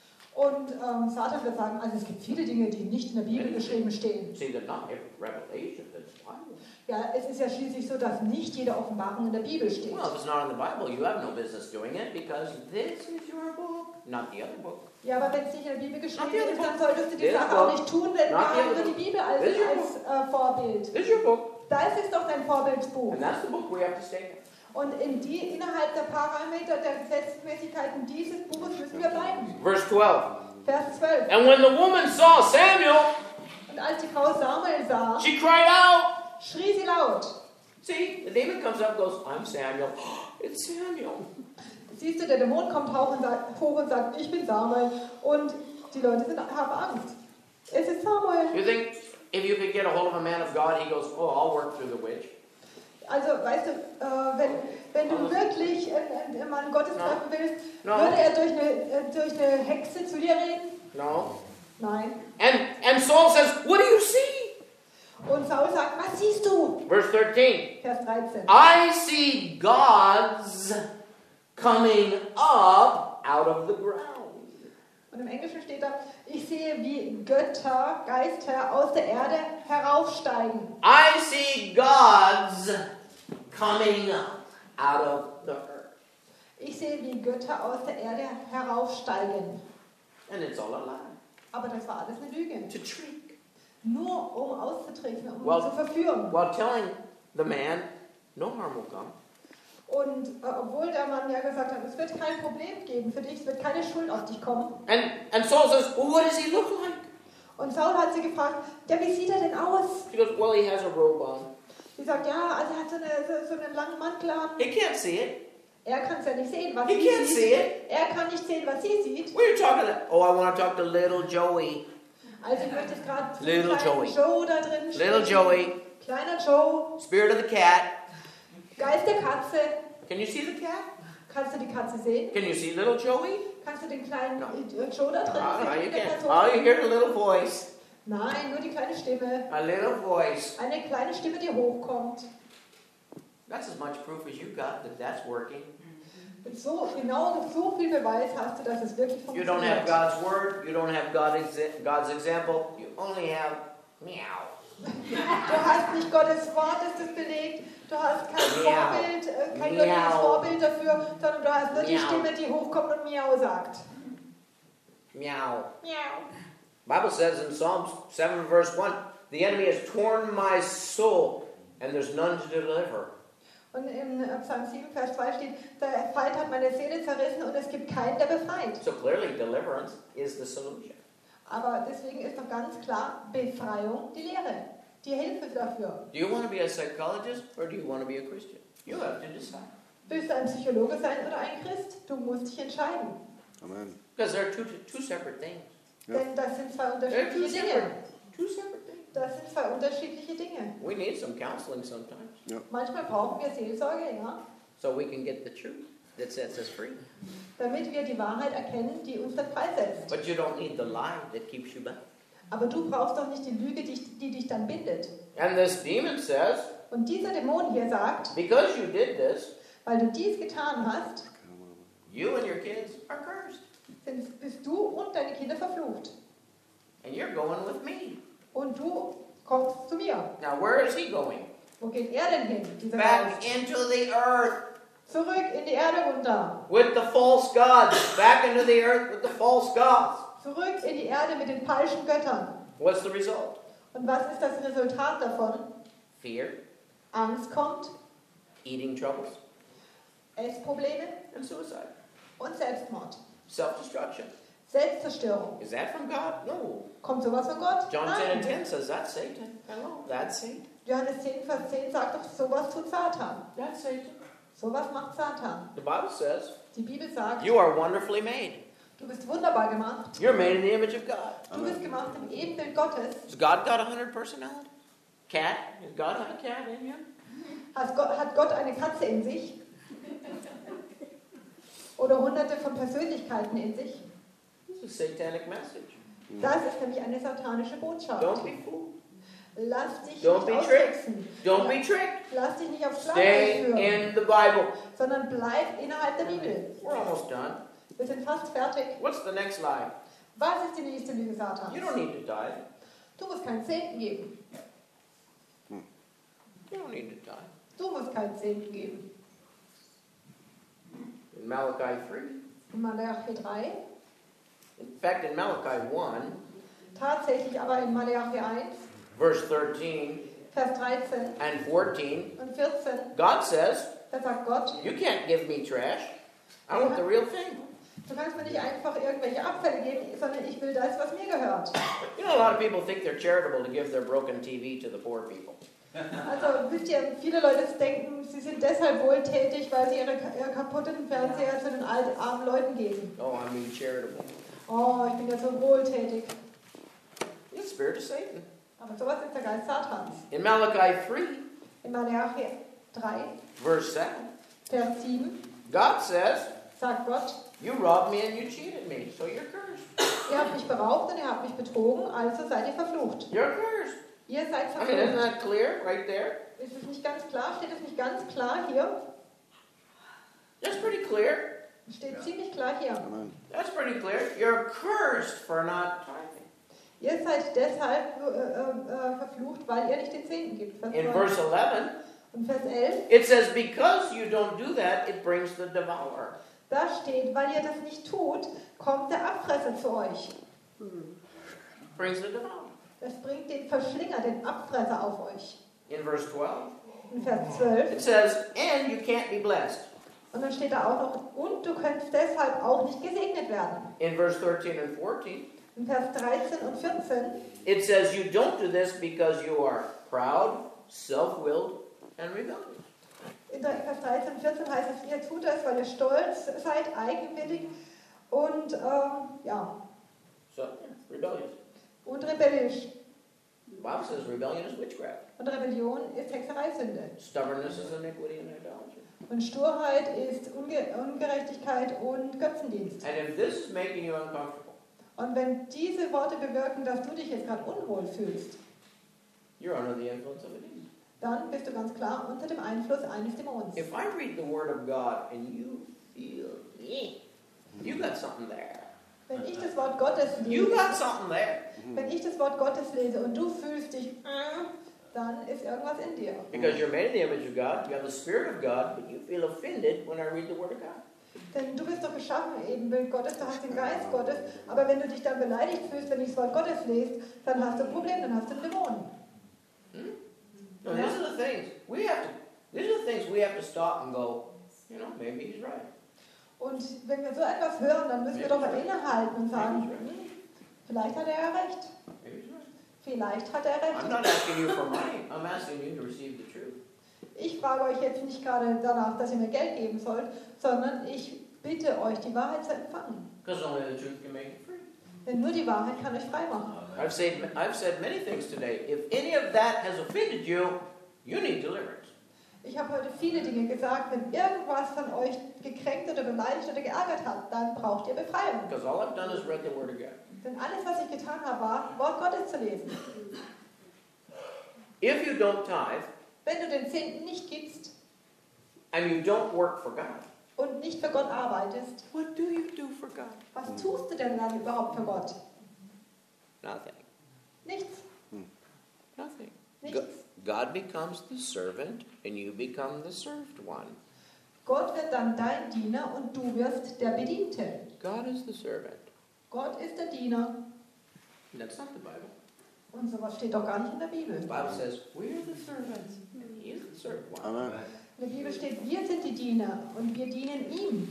Und ähm, Satan wird sagen, also es gibt viele Dinge, die nicht in der Bibel geschrieben stehen. See, that not every revelation that's Bible. Ja, es ist ja schließlich so, dass nicht jede Offenbarung in der Bibel steht. Well, if it's not in the Bible, you have no business doing it because this is your book, not the other book. Ja, aber wenn es nicht in der Bibel geschrieben Not the other ist, dann book. solltest du die This Sache book. auch nicht tun, denn wir Not the haben other nur die book. Bibel als, This your als äh, Vorbild. This is your book, Das ist doch dein Vorbildsbuch. and that's the book we have to stay in. Und in die, innerhalb der Parameter der Gesetzmäßigkeiten dieses Buches müssen wir bleiben. Verse twelve. Vers zwölf. And when the woman saw Samuel, Und als die Frau Samuel sah, she cried out. schrie sie laut. See, the demon comes up and goes, I'm Samuel. It's Samuel. Siehst du, der Dämon kommt hoch und sagt, hoch und sagt, ich bin Samuel. Und die Leute sind, haben Angst. Es ist Samuel. You think if you could get a hold of a man of God, he goes, oh, I'll work through the witch. Also, weißt du, äh, wenn, wenn du wirklich einen, einen Mann Gottes No. treffen willst, No. würde er durch eine, äh, durch eine Hexe zu dir reden? No. Nein. And and Saul says, what do you see? Und Saul sagt, was siehst du? Verse thirteen. Vers dreizehn. I see gods coming up out of the ground. Und im Englischen steht da, ich sehe, wie Götter, Geister aus der Erde heraufsteigen. I see gods coming up out of the earth. Ich sehe, wie Götter aus der Erde heraufsteigen. And it's all a lie. Aber das war alles eine Lüge. To trick. Nur um auszutricksen, um Well- ihn zu verführen. While telling the man, no harm will come. Und äh, obwohl der Mann ja gesagt hat, es wird kein Problem geben für dich, es wird keine Schuld auf dich kommen. And and Saul says, well, what does he look like? Und Saul hat sie gefragt, ja, wie sieht er denn aus? She goes, well, he has a robe on. Sie sagt, ja, also er hat so, eine, so, so einen langen Mantel an. He can't see it. Er kann es ja nicht sehen, was He sie can't sieht. see it. Er kann nicht sehen, was sie sieht. What are you talking about? Oh, I want to talk to little Joey. Also ich möchte jetzt gerade Little kleinen Joey. Joe da drin Little sprechen. Joey. Kleiner Joe, Spirit of the cat. Geist der Katze. Can you see the cat? Kannst du die Katze sehen? Can you see little Joey? Kannst du den kleinen No. äh, Joe da drin Oh, no, sehen? you in der can't. Person? Oh, you hear the little voice. Nein, nur die kleine Stimme. A little voice. Eine kleine Stimme, die hochkommt. That's as much proof as you got that that's working. Und so, genau so viel Beweis hast du, dass es wirklich You don't have funktioniert. God's word. You don't have God exa- God's example. You only have meow. Du hast nicht Gottes Wort, das das belegt. Du hast kein Miau. Vorbild, äh, kein Miau. wirkliches Vorbild dafür, sondern du hast nur die Miau. Stimme, die hochkommt und Miau sagt. Meow. Miau. Bible says in Psalms seven verse one, the enemy has torn my soul and there's none to deliver. Und im Psalm sieben, Vers zwei steht, der Feind hat meine Seele zerrissen und es gibt keinen, der befreit. So clearly deliverance is the solution. Aber deswegen ist doch ganz klar, Befreiung die Lehre, die Hilfe dafür. Do you want to be a psychologist or do you want to be a Christian? You have to decide. Willst du ein Psychologe sein oder ein Christ? Du musst dich entscheiden. Amen. Because they're two, two separate things. Ja. Denn das sind zwei They're two unterschiedliche Dinge. separate, two separate things. Das sind zwei unterschiedliche Dinge. We need some counseling sometimes Manchmal brauchen wir Seelsorge, ja, so we can get the truth that sets us free. damit wir die Wahrheit erkennen, die uns dann freisetzt. But you don't need the lie that keeps you bound. Aber du brauchst doch nicht die Lüge, die, die dich dann bindet. And this demon says, Und dieser Dämon hier sagt, because you did this, weil du dies getan hast, you and your kids are cursed. sind, bist du und deine Kinder verflucht. And you're going with me. Und du kommst zu mir. Now, where is he going? Wo geht er denn hin, dieser Back Geist? into the earth Zurück in die Erde runter. with the false gods. Back into the earth with the false gods. Zurück in die Erde mit den falschen Göttern. What's the result? Und was ist das Resultat davon? Fear, Angst kommt, eating troubles, Essprobleme and suicide. und Selbstmord. Self-destruction. Selbstzerstörung. Is that from God? No. Kommt sowas von Gott? John ten and Nein. ten says that's Satan. Hello, that's Satan. Johannes zehn, Vers zehn sagt doch, sowas tut Satan. That's Satan. Sowas macht Satan. The Bible says Die Bibel sagt, you are wonderfully made. du bist wunderbar gemacht. You're made in the image of God. Du bist gemacht im Ebenbild Gottes. Has God got a hundred personality? Cat? Has God have a cat in him? Hat Gott, hat Gott eine Katze in sich? Oder hunderte von Persönlichkeiten in sich? This is a satanic message. Das ist nämlich eine satanische Botschaft. Don't be fooled. Lass dich Don't be nicht tricked. austricksen. Don't be tricked. Lass dich nicht aufs Stay Schlauch führen, in the Bible. sondern bleib innerhalb der Bibel. We're almost done. Wir sind fast fertig. What's the next lie? Was ist die nächste Lüge Satans? You don't need to die. Du musst keinen Zehnten geben. You don't need to die. Du musst keinen Zehnten geben. In Malachi three. In Malachi drei, In fact, in Malachi one, tatsächlich aber in Malachi eins, verse thirteen Vers dreizehn and fourteen, und vierzehn, God says, da sagt Gott, you can't give me trash. I want the real thing. du kannst mir nicht einfach irgendwelche Abfälle geben, sondern ich will das, was mir gehört. You know, a lot of people think they're charitable to give their broken T V to the poor people. Also wisst ihr, viele Leute denken, sie sind deshalb wohltätig, weil sie ihre, ihre kaputten Fernseher zu den alten, armen Leuten geben. Oh, I mean charitable. Oh, ich bin ja so wohltätig. It's the spirit of Satan. Aber sowas ist der Geist Satans. In Malachi three, In Malachi drei, verse seven, Vers sieben, God says, sagt Gott, you robbed me and you cheated me, so you're cursed. ihr habt mich beraubt und ihr habt mich betrogen, also seid ihr verflucht. You're cursed. Ihr seid I mean, isn't verflucht. that clear right there? Ist es nicht ganz klar? Steht es nicht ganz klar hier? That's pretty clear. Steht ziemlich klar hier. Amen. That's pretty clear. You're cursed for not tithing. Ihr seid deshalb äh, äh, verflucht, weil ihr nicht den Zehnten gibt. Vers In neun. verse eleven, Und Vers elf, it says, because you don't do that, it brings the devourer. da steht, weil ihr das nicht tut, kommt der Abfresser zu euch. Brings the devourer. Das bringt den Verschlinger, den Abfresser auf euch. In verse twelve, In Vers zwölf. it says, and you can't be blessed. Und dann steht da auch noch, und du könntest deshalb auch nicht gesegnet werden. In verse thirteen and fourteen, In Vers dreizehn und vierzehn, it says, you don't do this because you are proud, self-willed, and rebellious. in der- Vers dreizehn und vierzehn heißt es, ihr tut das, weil ihr stolz seid, eigenwillig und, ähm, ja, So, yeah, rebellious. und rebellisch. The Bible says rebellion is witchcraft. Und Rebellion ist Hexereisünde. Stubbornness is iniquity and idolatry. Und Sturheit ist Unge Ungerechtigkeit und Götzendienst. And if this is making you uncomfortable, Und wenn diese Worte bewirken, dass du dich jetzt gerade unwohl fühlst, you're under the influence of a demon. dann bist du ganz klar unter dem Einfluss eines Dämons. If I read the Word of God and you feel, yeah, you got something there. Wenn ich das Wort Gottes You lese, got something there. wenn ich das Wort Gottes lese und du fühlst dich, äh, dann ist irgendwas in dir. Because you're made in the image of God, you have the Spirit of God, but you feel offended when I read the Word of God. Denn du bist doch geschaffen, Ebenbild Gottes, du hast den Geist Gottes, aber wenn du dich dann beleidigt fühlst, wenn du das Wort Gottes liest, dann hast du ein Problem, dann hast du einen Dämon. Hmm? No, these are the things we have to. These are the things we have to stop and go. You know, maybe he's right. Und wenn wir so etwas hören, dann müssen wir doch mal innehalten und sagen, hm, vielleicht hat er ja recht. Maybe he's right. Vielleicht hat er I'm not recht. asking you for money. I'm asking you to receive the truth. Ich frage euch jetzt nicht gerade danach, dass ihr mir Geld geben sollt, sondern ich bitte euch, die Wahrheit zu empfangen. Because only the truth can make you free. Denn nur die Wahrheit kann euch frei machen. I've said, I've said many things today. If any of that has offended you, you need deliverance. Ich habe heute viele Dinge gesagt, wenn irgendwas von euch gekränkt oder beleidigt oder geärgert hat, dann braucht ihr Befreiung. Because all I've done is read the Word of God. Denn alles, was ich getan habe, war, Wort Gottes zu lesen. If you don't tithe Wenn du den Zehnten nicht gibst and you don't work for God, und nicht für Gott arbeitest, what do you do for God? was tust du denn dann überhaupt für Gott? Nothing. Nichts. Nothing. Nichts. God becomes the servant and you become the served one. Gott wird dann dein Diener und du wirst der Bediente. God is the servant. Gott ist der Diener. That's not the Bible. Und sowas steht doch gar nicht in der Bibel. The Bible says, we're the servants and he is the served one. Amen. In der Bibel steht, wir sind die Diener und wir dienen ihm.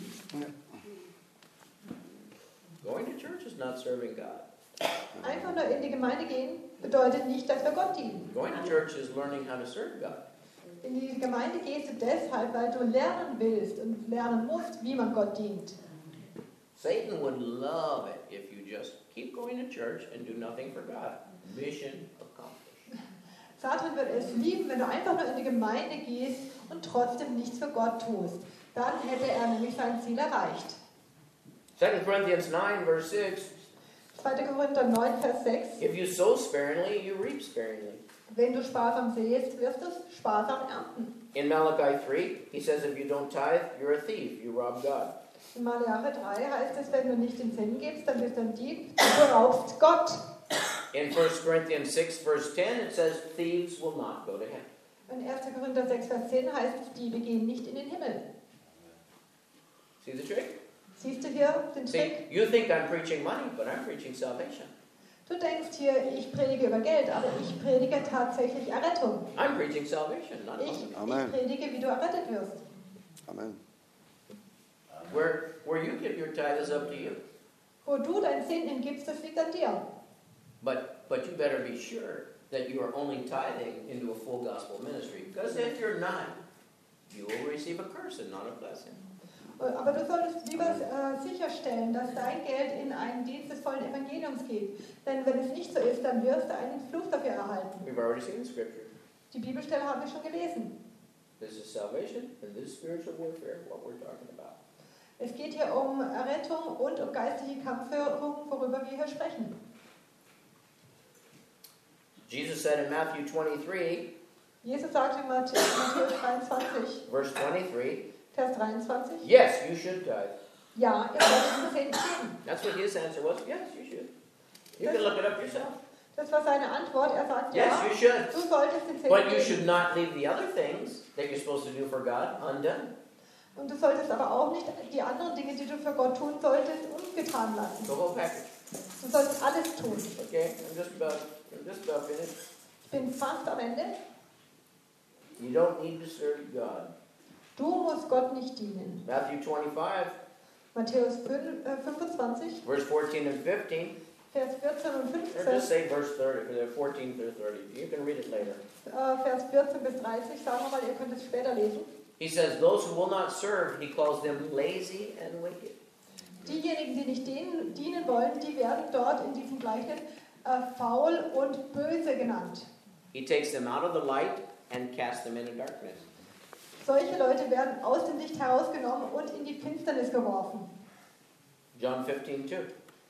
Going to church is not serving God. Einfach nur in die Gemeinde gehen bedeutet nicht, dass wir Gott dienen. Going to church is learning how to serve God. In die Gemeinde gehst du deshalb, weil du lernen willst und lernen musst, wie man Gott dient. Satan would love it if you just keep going to church and do nothing for God. Mission accomplished. Satan wird es lieben, wenn du einfach nur in die Gemeinde gehst und trotzdem nichts für Gott tust. Dann hätte er nämlich sein Ziel erreicht. Second Corinthians nine, verse six. zweiter Korinther neun, Vers sechs. If you sow sparingly, you reap sparingly. Wenn du sparsam säst, wirst du sparsam ernten. In Malachi three, he says, if you don't tithe, you're a thief. You rob God. In Malachi drei heißt es, wenn du nicht den Sinn gibst, dann bist du ein Dieb, du raubst Gott. In First Corinthians six, verse ten, it says, thieves will not go to heaven. In erster Korinther sechs, Vers zehn heißt es, Diebe gehen nicht in den Himmel. See the trick? Siehst du hier den See, Trick? you think I'm preaching money, but I'm preaching salvation. Du denkst hier, ich predige über Geld, aber ich predige tatsächlich Errettung. I'm preaching salvation, not Ich, money. ich predige, wie du errettet wirst. Amen. Where, where you give your tithe is up to you. Wo du deinen Zehnten gibst, das liegt an dir. But, but you better be sure that you are only tithing into a full gospel ministry. Because if you're not, you will receive a curse and not a blessing. Aber du solltest lieber äh, sicherstellen, dass dein Geld in einen Dienst des vollen Evangeliums geht. Denn wenn es nicht so ist, dann wirst du einen Fluch dafür erhalten. We've already seen the scripture. Die Bibelstelle haben wir schon gelesen. This is salvation and this is spiritual warfare, what we're talking about. Es geht hier um Errettung und um geistliche Kampfführung, worüber wir hier sprechen. Jesus said in Matthew twenty-three, Jesus sagte in Matthäus dreiundzwanzig, verse twenty-three, Vers dreiundzwanzig, yes, you should tithe. ja, ihr sollt den Zehnten geben. That's what his answer was. Yes, you should. You can look it up yourself. Das war seine Antwort. Er sagt, Yes, ja, you should. du solltest den Zehnten But you geben. should not leave the other things that you're supposed to do for God undone. Und du solltest aber auch nicht die anderen Dinge, die du für Gott tun solltest, ungetan lassen. The whole package. Du sollst alles tun. Okay, I'm just about, I'm just about finished. Ich bin fast am Ende. You don't need to serve God. Du musst Gott nicht dienen. Matthew twenty-five, Matthäus fünfundzwanzig, verse fourteen and fifteen. Vers vierzehn und Or just fünfzehn, say verse thirty, uh, fourteen through thirty. You can read it later. äh, Vers vierzehn bis dreißig, sagen wir mal, ihr könnt es später lesen. He says, those who will not serve, he calls them lazy and wicked. Diejenigen, die nicht denen dienen wollen, die werden dort in diesem Gleichnis äh, faul und böse genannt. He takes them out of the light and casts them into darkness. Solche Leute werden aus dem Licht herausgenommen und in die Finsternis geworfen. John fifteen two.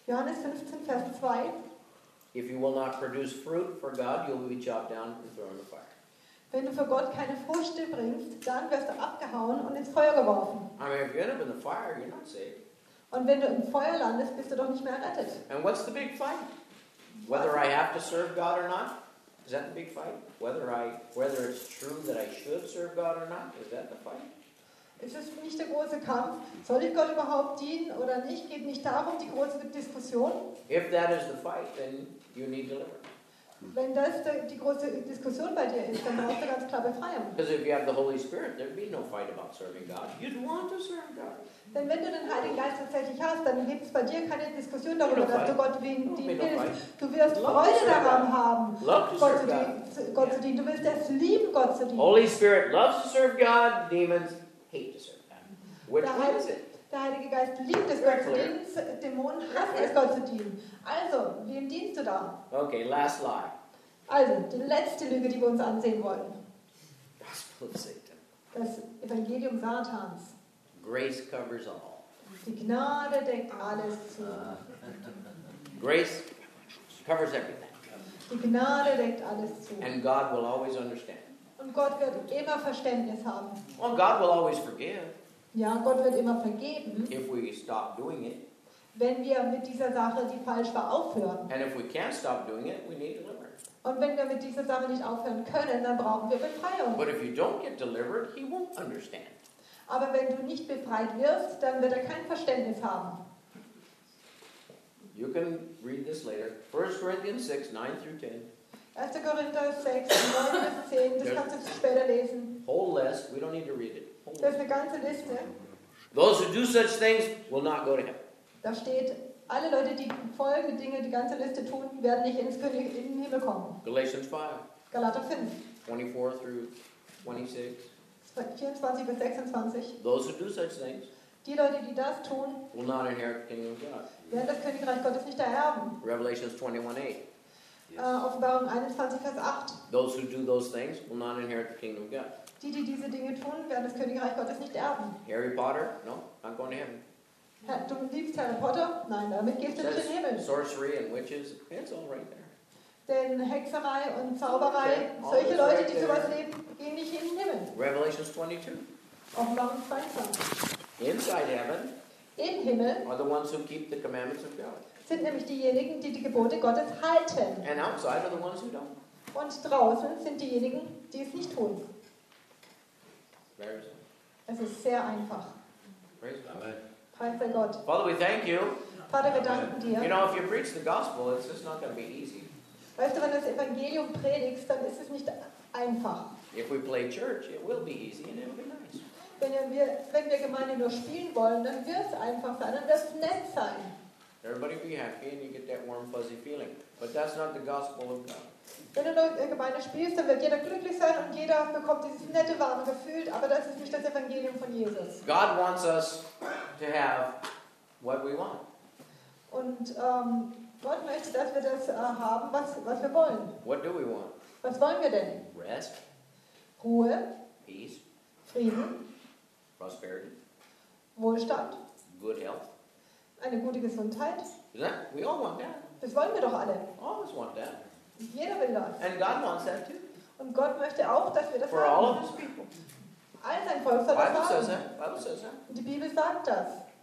Johannes fünfzehn, Vers zwei. If you will not produce fruit for God, you'll be chopped down and thrown in the fire. Wenn du für Gott keine Früchte bringst, dann wirst du abgehauen und ins Feuer geworfen. I mean, if you end up in the fire, you're not saved. Und wenn du im Feuer landest, bist du doch nicht mehr errettet. And what's the big fight? Whether I have to serve God or not? Is that the big fight? Whether I, whether it's true that I should serve God or not? Is that the fight? Es ist nicht der große Kampf, soll ich Gott überhaupt dienen oder nicht, geht nicht darum, die große Diskussion. If that is the fight, then you need deliverance. Wenn das die große Diskussion bei dir ist, dann brauchst du ganz klar Befreiung. Because if you have the Holy Spirit, there'd be no fight about serving God. You'd want to serve God. Denn wenn du den Heiligen Geist tatsächlich hast, dann gibt es bei dir keine Diskussion darüber, dass du Gott dienen willst. Du wirst Freude daran haben, Gott zu, dienen, Gott zu dienen. Du willst es lieben, Gott zu dienen. Holy Spirit loves to serve God. Demons hate to serve God. Which one is it? Der Heilige Geist liebt es, Gott zu dienen. Dämonen hassen es, Gott zu dienen. Also, wem dienst du da? Okay, last lie. Also, die letzte Lüge, die wir uns ansehen wollen. Gospel of Satan. Das Evangelium Satans. Grace covers all. Die Gnade deckt alles zu. Grace covers everything. Die Gnade deckt alles zu. And God will always understand. Und Gott wird immer Verständnis haben. Well, God will always forgive Ja, Gott wird immer vergeben, if we stop doing it. wenn wir mit dieser Sache, die falsch war, aufhören. And if we can't stop doing it, we need deliverance. Und wenn wir mit dieser Sache nicht aufhören können, dann brauchen wir Befreiung. But if you don't get delivered, He won't understand. Aber wenn du nicht befreit wirst, dann wird er kein Verständnis haben. You can read this later. First Corinthians six, nine through ten. erster Korinther sechs, neun bis zehn, das kannst du später lesen. Whole list. We don't need to read it. Whole Das ist list. eine ganze Liste. Those who do such things will not go to heaven. Da steht, alle Leute, die folgende Dinge, die ganze Liste tun, werden nicht ins König, in den Himmel kommen. Galatians five, Galater fünf, twenty-four through twenty-six. vierundzwanzig bis sechsundzwanzig. Those who do such things Die Leute, die das tun, will not inherit the kingdom of God. werden das Königreich Gottes nicht ererben. Revelations twenty-one, eight. Äh, Offenbarung einundzwanzig, Vers acht. Those who do those things will not inherit the kingdom of God. Die, die diese Dinge tun, werden das Königreich Gottes nicht erben. Harry Potter? No, not going to heaven. Herr, du liebst Harry Potter? Nein, damit gehst du nicht in den Himmel. Sorcery and witches, it's all right there. Denn Hexerei und Zauberei, solche Leute, die sowas leben, gehen nicht in den Himmel. Revelations twenty-two. Offenbarung zweiundzwanzig. Inside heaven Im Himmel are the ones who keep the commandments of God. sind nämlich diejenigen, die die Gebote Gottes halten. And outside are the ones who don't. Und draußen sind diejenigen, die es nicht tun. Very simple. Es ist sehr einfach. Praise God. Preis sei Gott. Father, we thank you. Vater, wir danken dir. You know, if you preach the gospel, it's just not going to be easy. Weißt du, wenn du das Evangelium predigst, dann ist es nicht einfach. If we play church, it will be easy and it'll be nice. Wenn wir, wenn wir Gemeinde nur spielen wollen, dann wird es einfach sein, dann wird es nett sein. Everybody be happy and you get that warm, fuzzy feeling. But that's not the gospel of God. Wenn du nur Gemeinde spielst, dann wird jeder glücklich sein und jeder bekommt dieses nette, warme Gefühl, aber das ist nicht das Evangelium von Jesus. God wants us to have what we want. Und ähm, Gott möchte, dass wir das äh, haben, was, was wir wollen. What do we want? Was wollen wir denn? Rest, Ruhe, peace, Frieden, prosperity, Wohlstand, good health. eine gute Gesundheit. Isn't that? We all want that. Das wollen wir doch alle. All of us want that. Jeder will das. And God wants that too. Und Gott möchte auch, dass wir das For all of haben. His people. All sein Volk soll das Bible says haben. that. Bible says that. Und die Bibel sagt das.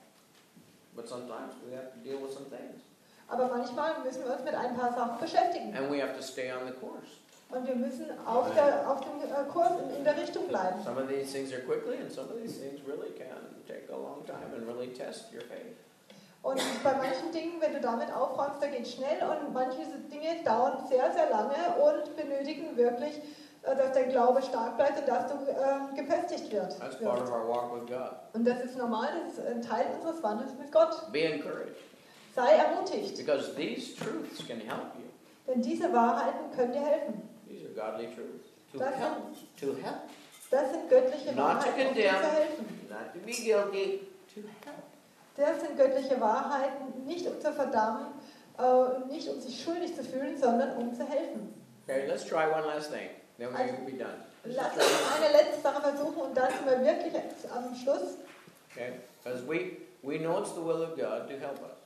But sometimes we have to deal with some things. Aber manchmal müssen wir uns mit ein paar Sachen beschäftigen. And we have to stay on the course. Und wir müssen auf, der, auf dem äh, Kurs in, in der Richtung bleiben. Some of these things are quickly, and some of these things really can take a long time and really test your faith. Und bei manchen Dingen, wenn du damit aufräumst, da geht es schnell und manche Dinge dauern sehr, sehr lange und benötigen wirklich, äh, dass dein Glaube stark bleibt und dass du äh, gefestigt wird. That's part of our walk with God. Und das ist normal, das ist ein Teil unseres Wandels mit Gott. Be encouraged, Sei ermutigt, because these truths can help you. denn diese Wahrheiten können dir helfen. These are godly truths. To Das help. sind, To help. das sind göttliche Not to Wahrheiten, um dir zu condemn. helfen. Not to be guilty. To help. Das sind göttliche Wahrheiten, nicht um zu verdammen, äh, nicht um sich schuldig zu fühlen, sondern um zu helfen. Okay, let's try one last thing. Then we will be done. Lass uns eine letzte Sache versuchen und dann sind wir wirklich am Schluss. Okay? Because we, we know it's the will of God to help us.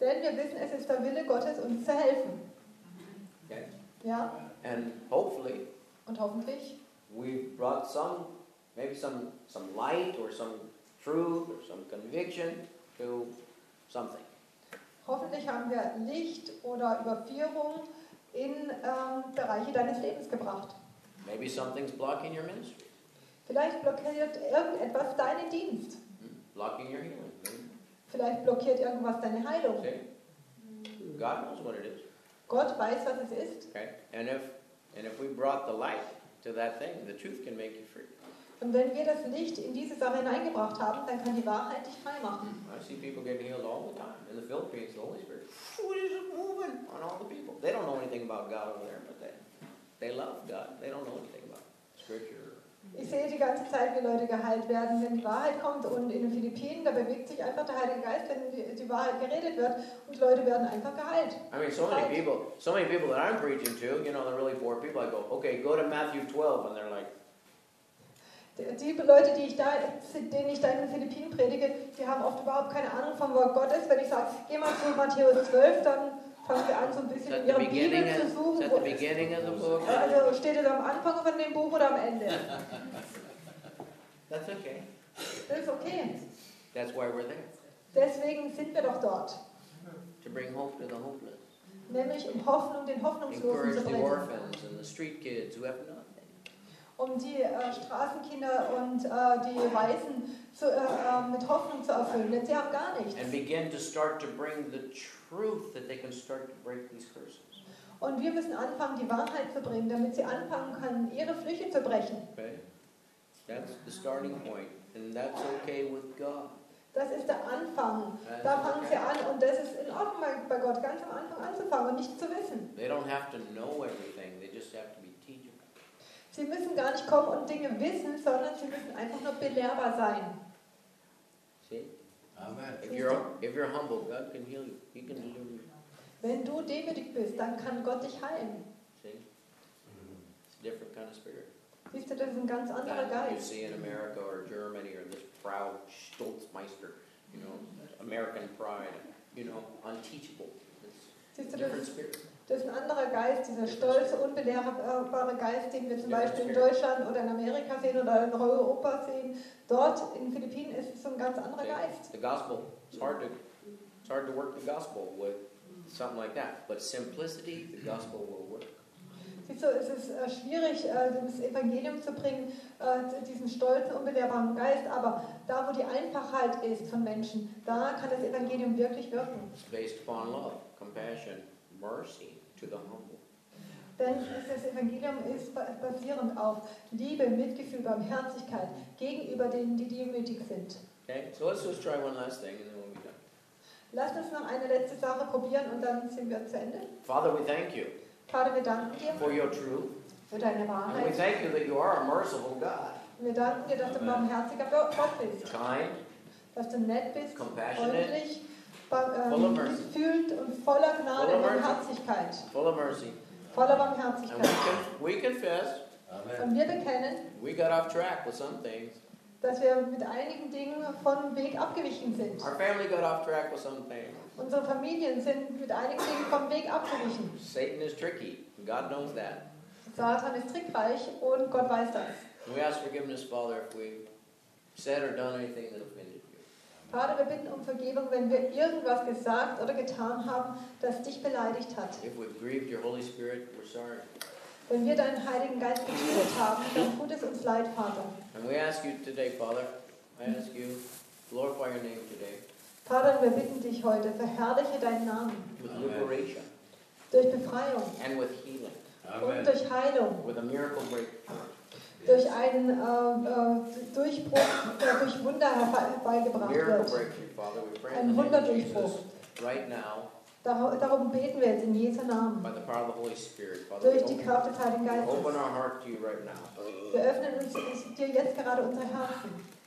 Denn wir wissen, es ist der Wille Gottes, uns zu helfen. Okay? Ja? And hopefully Und hoffentlich we brought some, maybe some, some light or some truth or some conviction to something. Hoffentlich haben wir Licht oder Überführung in ähm, Bereiche deines Lebens gebracht. Maybe something's blocking your ministry, Vielleicht blockiert irgendetwas deinen Dienst. hmm? Blocking your healing. Maybe. Vielleicht blockiert irgendwas deine Heilung. See? God knows what it is. Gott weiß, was es ist. Okay? And if and if we brought the light to that thing, the truth can make you free. Und wenn wir das Licht in diese Sache hineingebracht haben, dann kann die Wahrheit dich frei machen. I see people getting healed all the time. In the Philippines, the Holy Spirit what is it moving on all the people. They don't know anything about God over there, but they they love God. They don't know anything about Scripture. Ich sehe die ganze Zeit, wie Leute geheilt werden, wenn die Wahrheit kommt. Und in den Philippinen, da bewegt sich einfach der Heilige Geist, wenn die, die Wahrheit geredet wird. Und die Leute werden einfach geheilt. I mean, so many people, so many people that I'm preaching to, you know, the really poor people. I go, okay, go to Matthew twelve, and they're like, Die, die Leute, die ich da, denen ich da in den Philippinen predige, die haben oft überhaupt keine Ahnung vom Wort Gottes. Wenn ich sage, geh mal zu Matthäus zwölf, dann fangen sie an, so ein is bisschen that in the ihrer Bibel beginning? zu Of, suchen. is that Wo the beginning of the book? Also steht es am Anfang von dem Buch oder am Ende? That's okay. Das ist okay. That's why we're there, Deswegen sind wir doch dort. to bring hope to the hopeless, Nämlich um Hoffnung, den Hoffnungslosen encourage zu the bringen. orphans and the street kids who have nothing. Um die äh, Straßenkinder und äh, die Waisen zu, äh, äh, mit Hoffnung zu erfüllen, denn sie haben gar nichts. And begin to start to bring the truth that they can start to break these curses. Und wir müssen anfangen, die Wahrheit zu bringen, damit sie anfangen können, ihre Flüche zu brechen. Okay? That's the starting point, and that's okay with God. Das ist der Anfang. Da fangen sie an und das ist in Ordnung bei Gott, ganz am Anfang anzufangen und nicht zu wissen. They don't have to know everything, they just have to be teachable. Sie müssen gar nicht kommen und Dinge wissen, sondern sie müssen einfach nur belehrbar sein. See? Amen. If you're if you're humble, God can heal you. He can deliver you. Wenn du demütig bist, dann kann Gott dich heilen. See? It's a different kind of spirit. Siehst du, das ist ein ganz anderer That you Geist. see in America or Germany or this proud Stolzmeister, you know, American pride, you know, unteachable. It's Siehst a du, das different ist, spirit. das ist ein anderer Geist, dieser stolze, unbelehrbare Geist, den wir zum Beispiel in Deutschland oder in Amerika sehen oder in Europa sehen. Dort in den Philippinen ist es so ein ganz anderer See? Geist. The gospel, it's hard to it's hard to work the gospel with something like that. But simplicity, the gospel will work. Siehst du, es ist äh, schwierig, äh, das Evangelium zu bringen, äh, diesen stolzen, unbelehrbaren Geist, aber da, wo die Einfachheit ist von Menschen, da kann das Evangelium wirklich wirken. It's based upon love, compassion, mercy to the humble. Denn das Evangelium ist basierend auf Liebe, Mitgefühl, Barmherzigkeit gegenüber denen, die demütig sind. Okay, so let's just try one last thing and then we'll be done. Lasst uns noch eine letzte Sache probieren und dann sind wir zu Ende. Father, we thank you Vater, wir danken dir for your truth. für deine And we Wahrheit. thank you that you are a merciful God. Und wir danken dir, dass du ein barmherziger Gott bist, Kind, dass du nett bist, Compassionate, freundlich, bar- full of ähm, mercy. gefühlt und voller Gnade Full of und mercy. Barmherzigkeit. full of mercy. Voller And we, Barmherzigkeit. con- we confess Amen. Und wir bekennen, we got off track with some things. dass wir mit einigen Dingen vom Weg abgewichen sind. Our family got off track with some things. Unsere Familien sind mit einigen Dingen vom Weg abgewichen. Satan is tricky. God knows that. Satan ist trickreich und Gott weiß das. And we ask forgiveness, Father, if we said or done anything that offended you. Vater, wir bitten um Vergebung, wenn wir irgendwas gesagt oder getan haben, das dich beleidigt hat. If we've grieved your Holy Spirit, we're sorry. Wenn wir deinen Heiligen Geist getötet haben, dann tut es uns leid, Vater. And we ask you today, Father, I ask you, glorify your name today Vater, wir bitten dich heute, verherrliche deinen Namen with Amen. liberation durch Befreiung and with healing, und Amen. durch Heilung, with a miracle breakthrough. durch einen äh, äh, Durchbruch, der durch Wunder herbeigebracht Miracle wird. breakthrough, Father. We pray Ein in the name of Wunderdurchbruch. Jesus right now Dar- Darum beten wir jetzt in Jesu Namen, by the power of the Holy Spirit, Father. We durch die open, Kraft des Heiligen open Geistes. our heart to you right now. Wir öffnen uns uns dir jetzt gerade unser Herzen.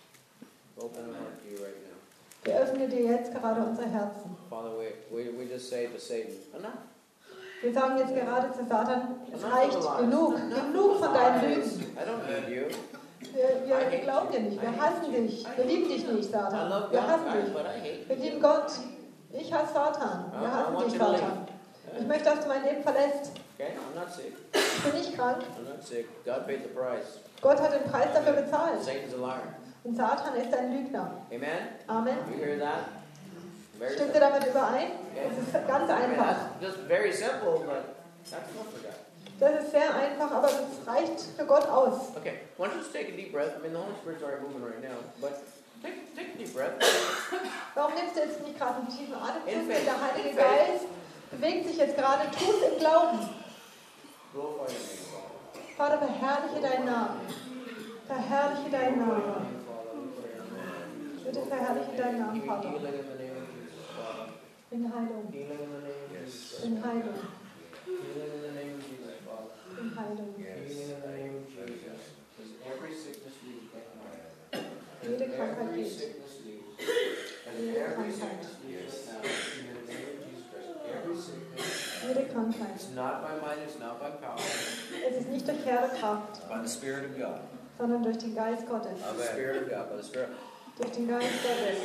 Open our heart to you right now. Wir öffnen dir jetzt gerade unser Herzen. Father, we, we, we just say to Satan, enough. Wir sagen jetzt gerade zu Satan, es Enough reicht, of the lies. genug, Enough genug of von the deinen lies. Lügen. I don't need you. Wir, wir glauben dir nicht, wir hassen dich, wir lieben dich nicht, I Satan. love Wir God, hassen guys, dich. but I hate Wir you. lieben Gott, Ich hasse Satan. Wir I hassen want dich, you to leave. Satan. Ich möchte, dass du mein Leben verlässt. Okay, I'm not sick. Ich bin nicht krank. I'm not sick. God paid the price. Gott hat den Preis dafür bezahlt. Satan's a liar. Und Satan ist ein Lügner. Amen? Amen. You hear that? Very Stimmt ihr simple. damit überein? Das ist ganz I mean, einfach. that's just very simple, but that's enough for God. Das ist sehr einfach, aber das reicht für Gott aus. Okay, why don't you just take a deep breath? I mean, the Holy Spirit's already moving right now, but take, take a deep breath. Warum nimmst du jetzt nicht gerade einen tiefen Atemzug? In Denn faith. der Heilige In faith. Geist bewegt sich jetzt gerade, tut im Glauben. Glorify your name, Father. Vater, verherrliche deinen Namen. Verherrliche deinen Namen. Bitte verherrliche deinen Namen, Healing Vater. in the name of Jesus, Father. In Heilung. Healing in the name of Jesus. In Heilung. Healing in the name of Jesus, Father. In Heilung. Healing in the name of Jesus. Because every sickness leaves right now. Jede Krankheit Every geht. sickness leaves. And Jede every Krankheit. sickness leaves now. In the name of Jesus Christ. Every sickness. Jede Krankheit. It's not by might, it's not by power. Es ist nicht durch Herr Kraft, By the Spirit of God. sondern durch den Geist Gottes. By the Spirit of God. By the Spirit. Durch den Geist Gottes.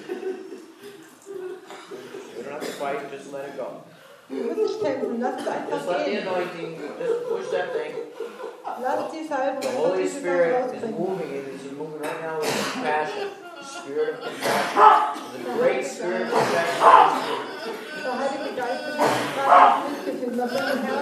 We don't have to fight, just let it go. Du musst nicht kämpfen, lass es einfach Just let the gehen. anointing, just push that thing. Lass die Salbung The einfach Holy diese Sache Spirit is rausbringen. moving, and it's moving right now with compassion. The Spirit of compassion. The great Spirit of compassion. Der Heilige Geist bewegt sich gerade mit Mitgefühl. Wir bringen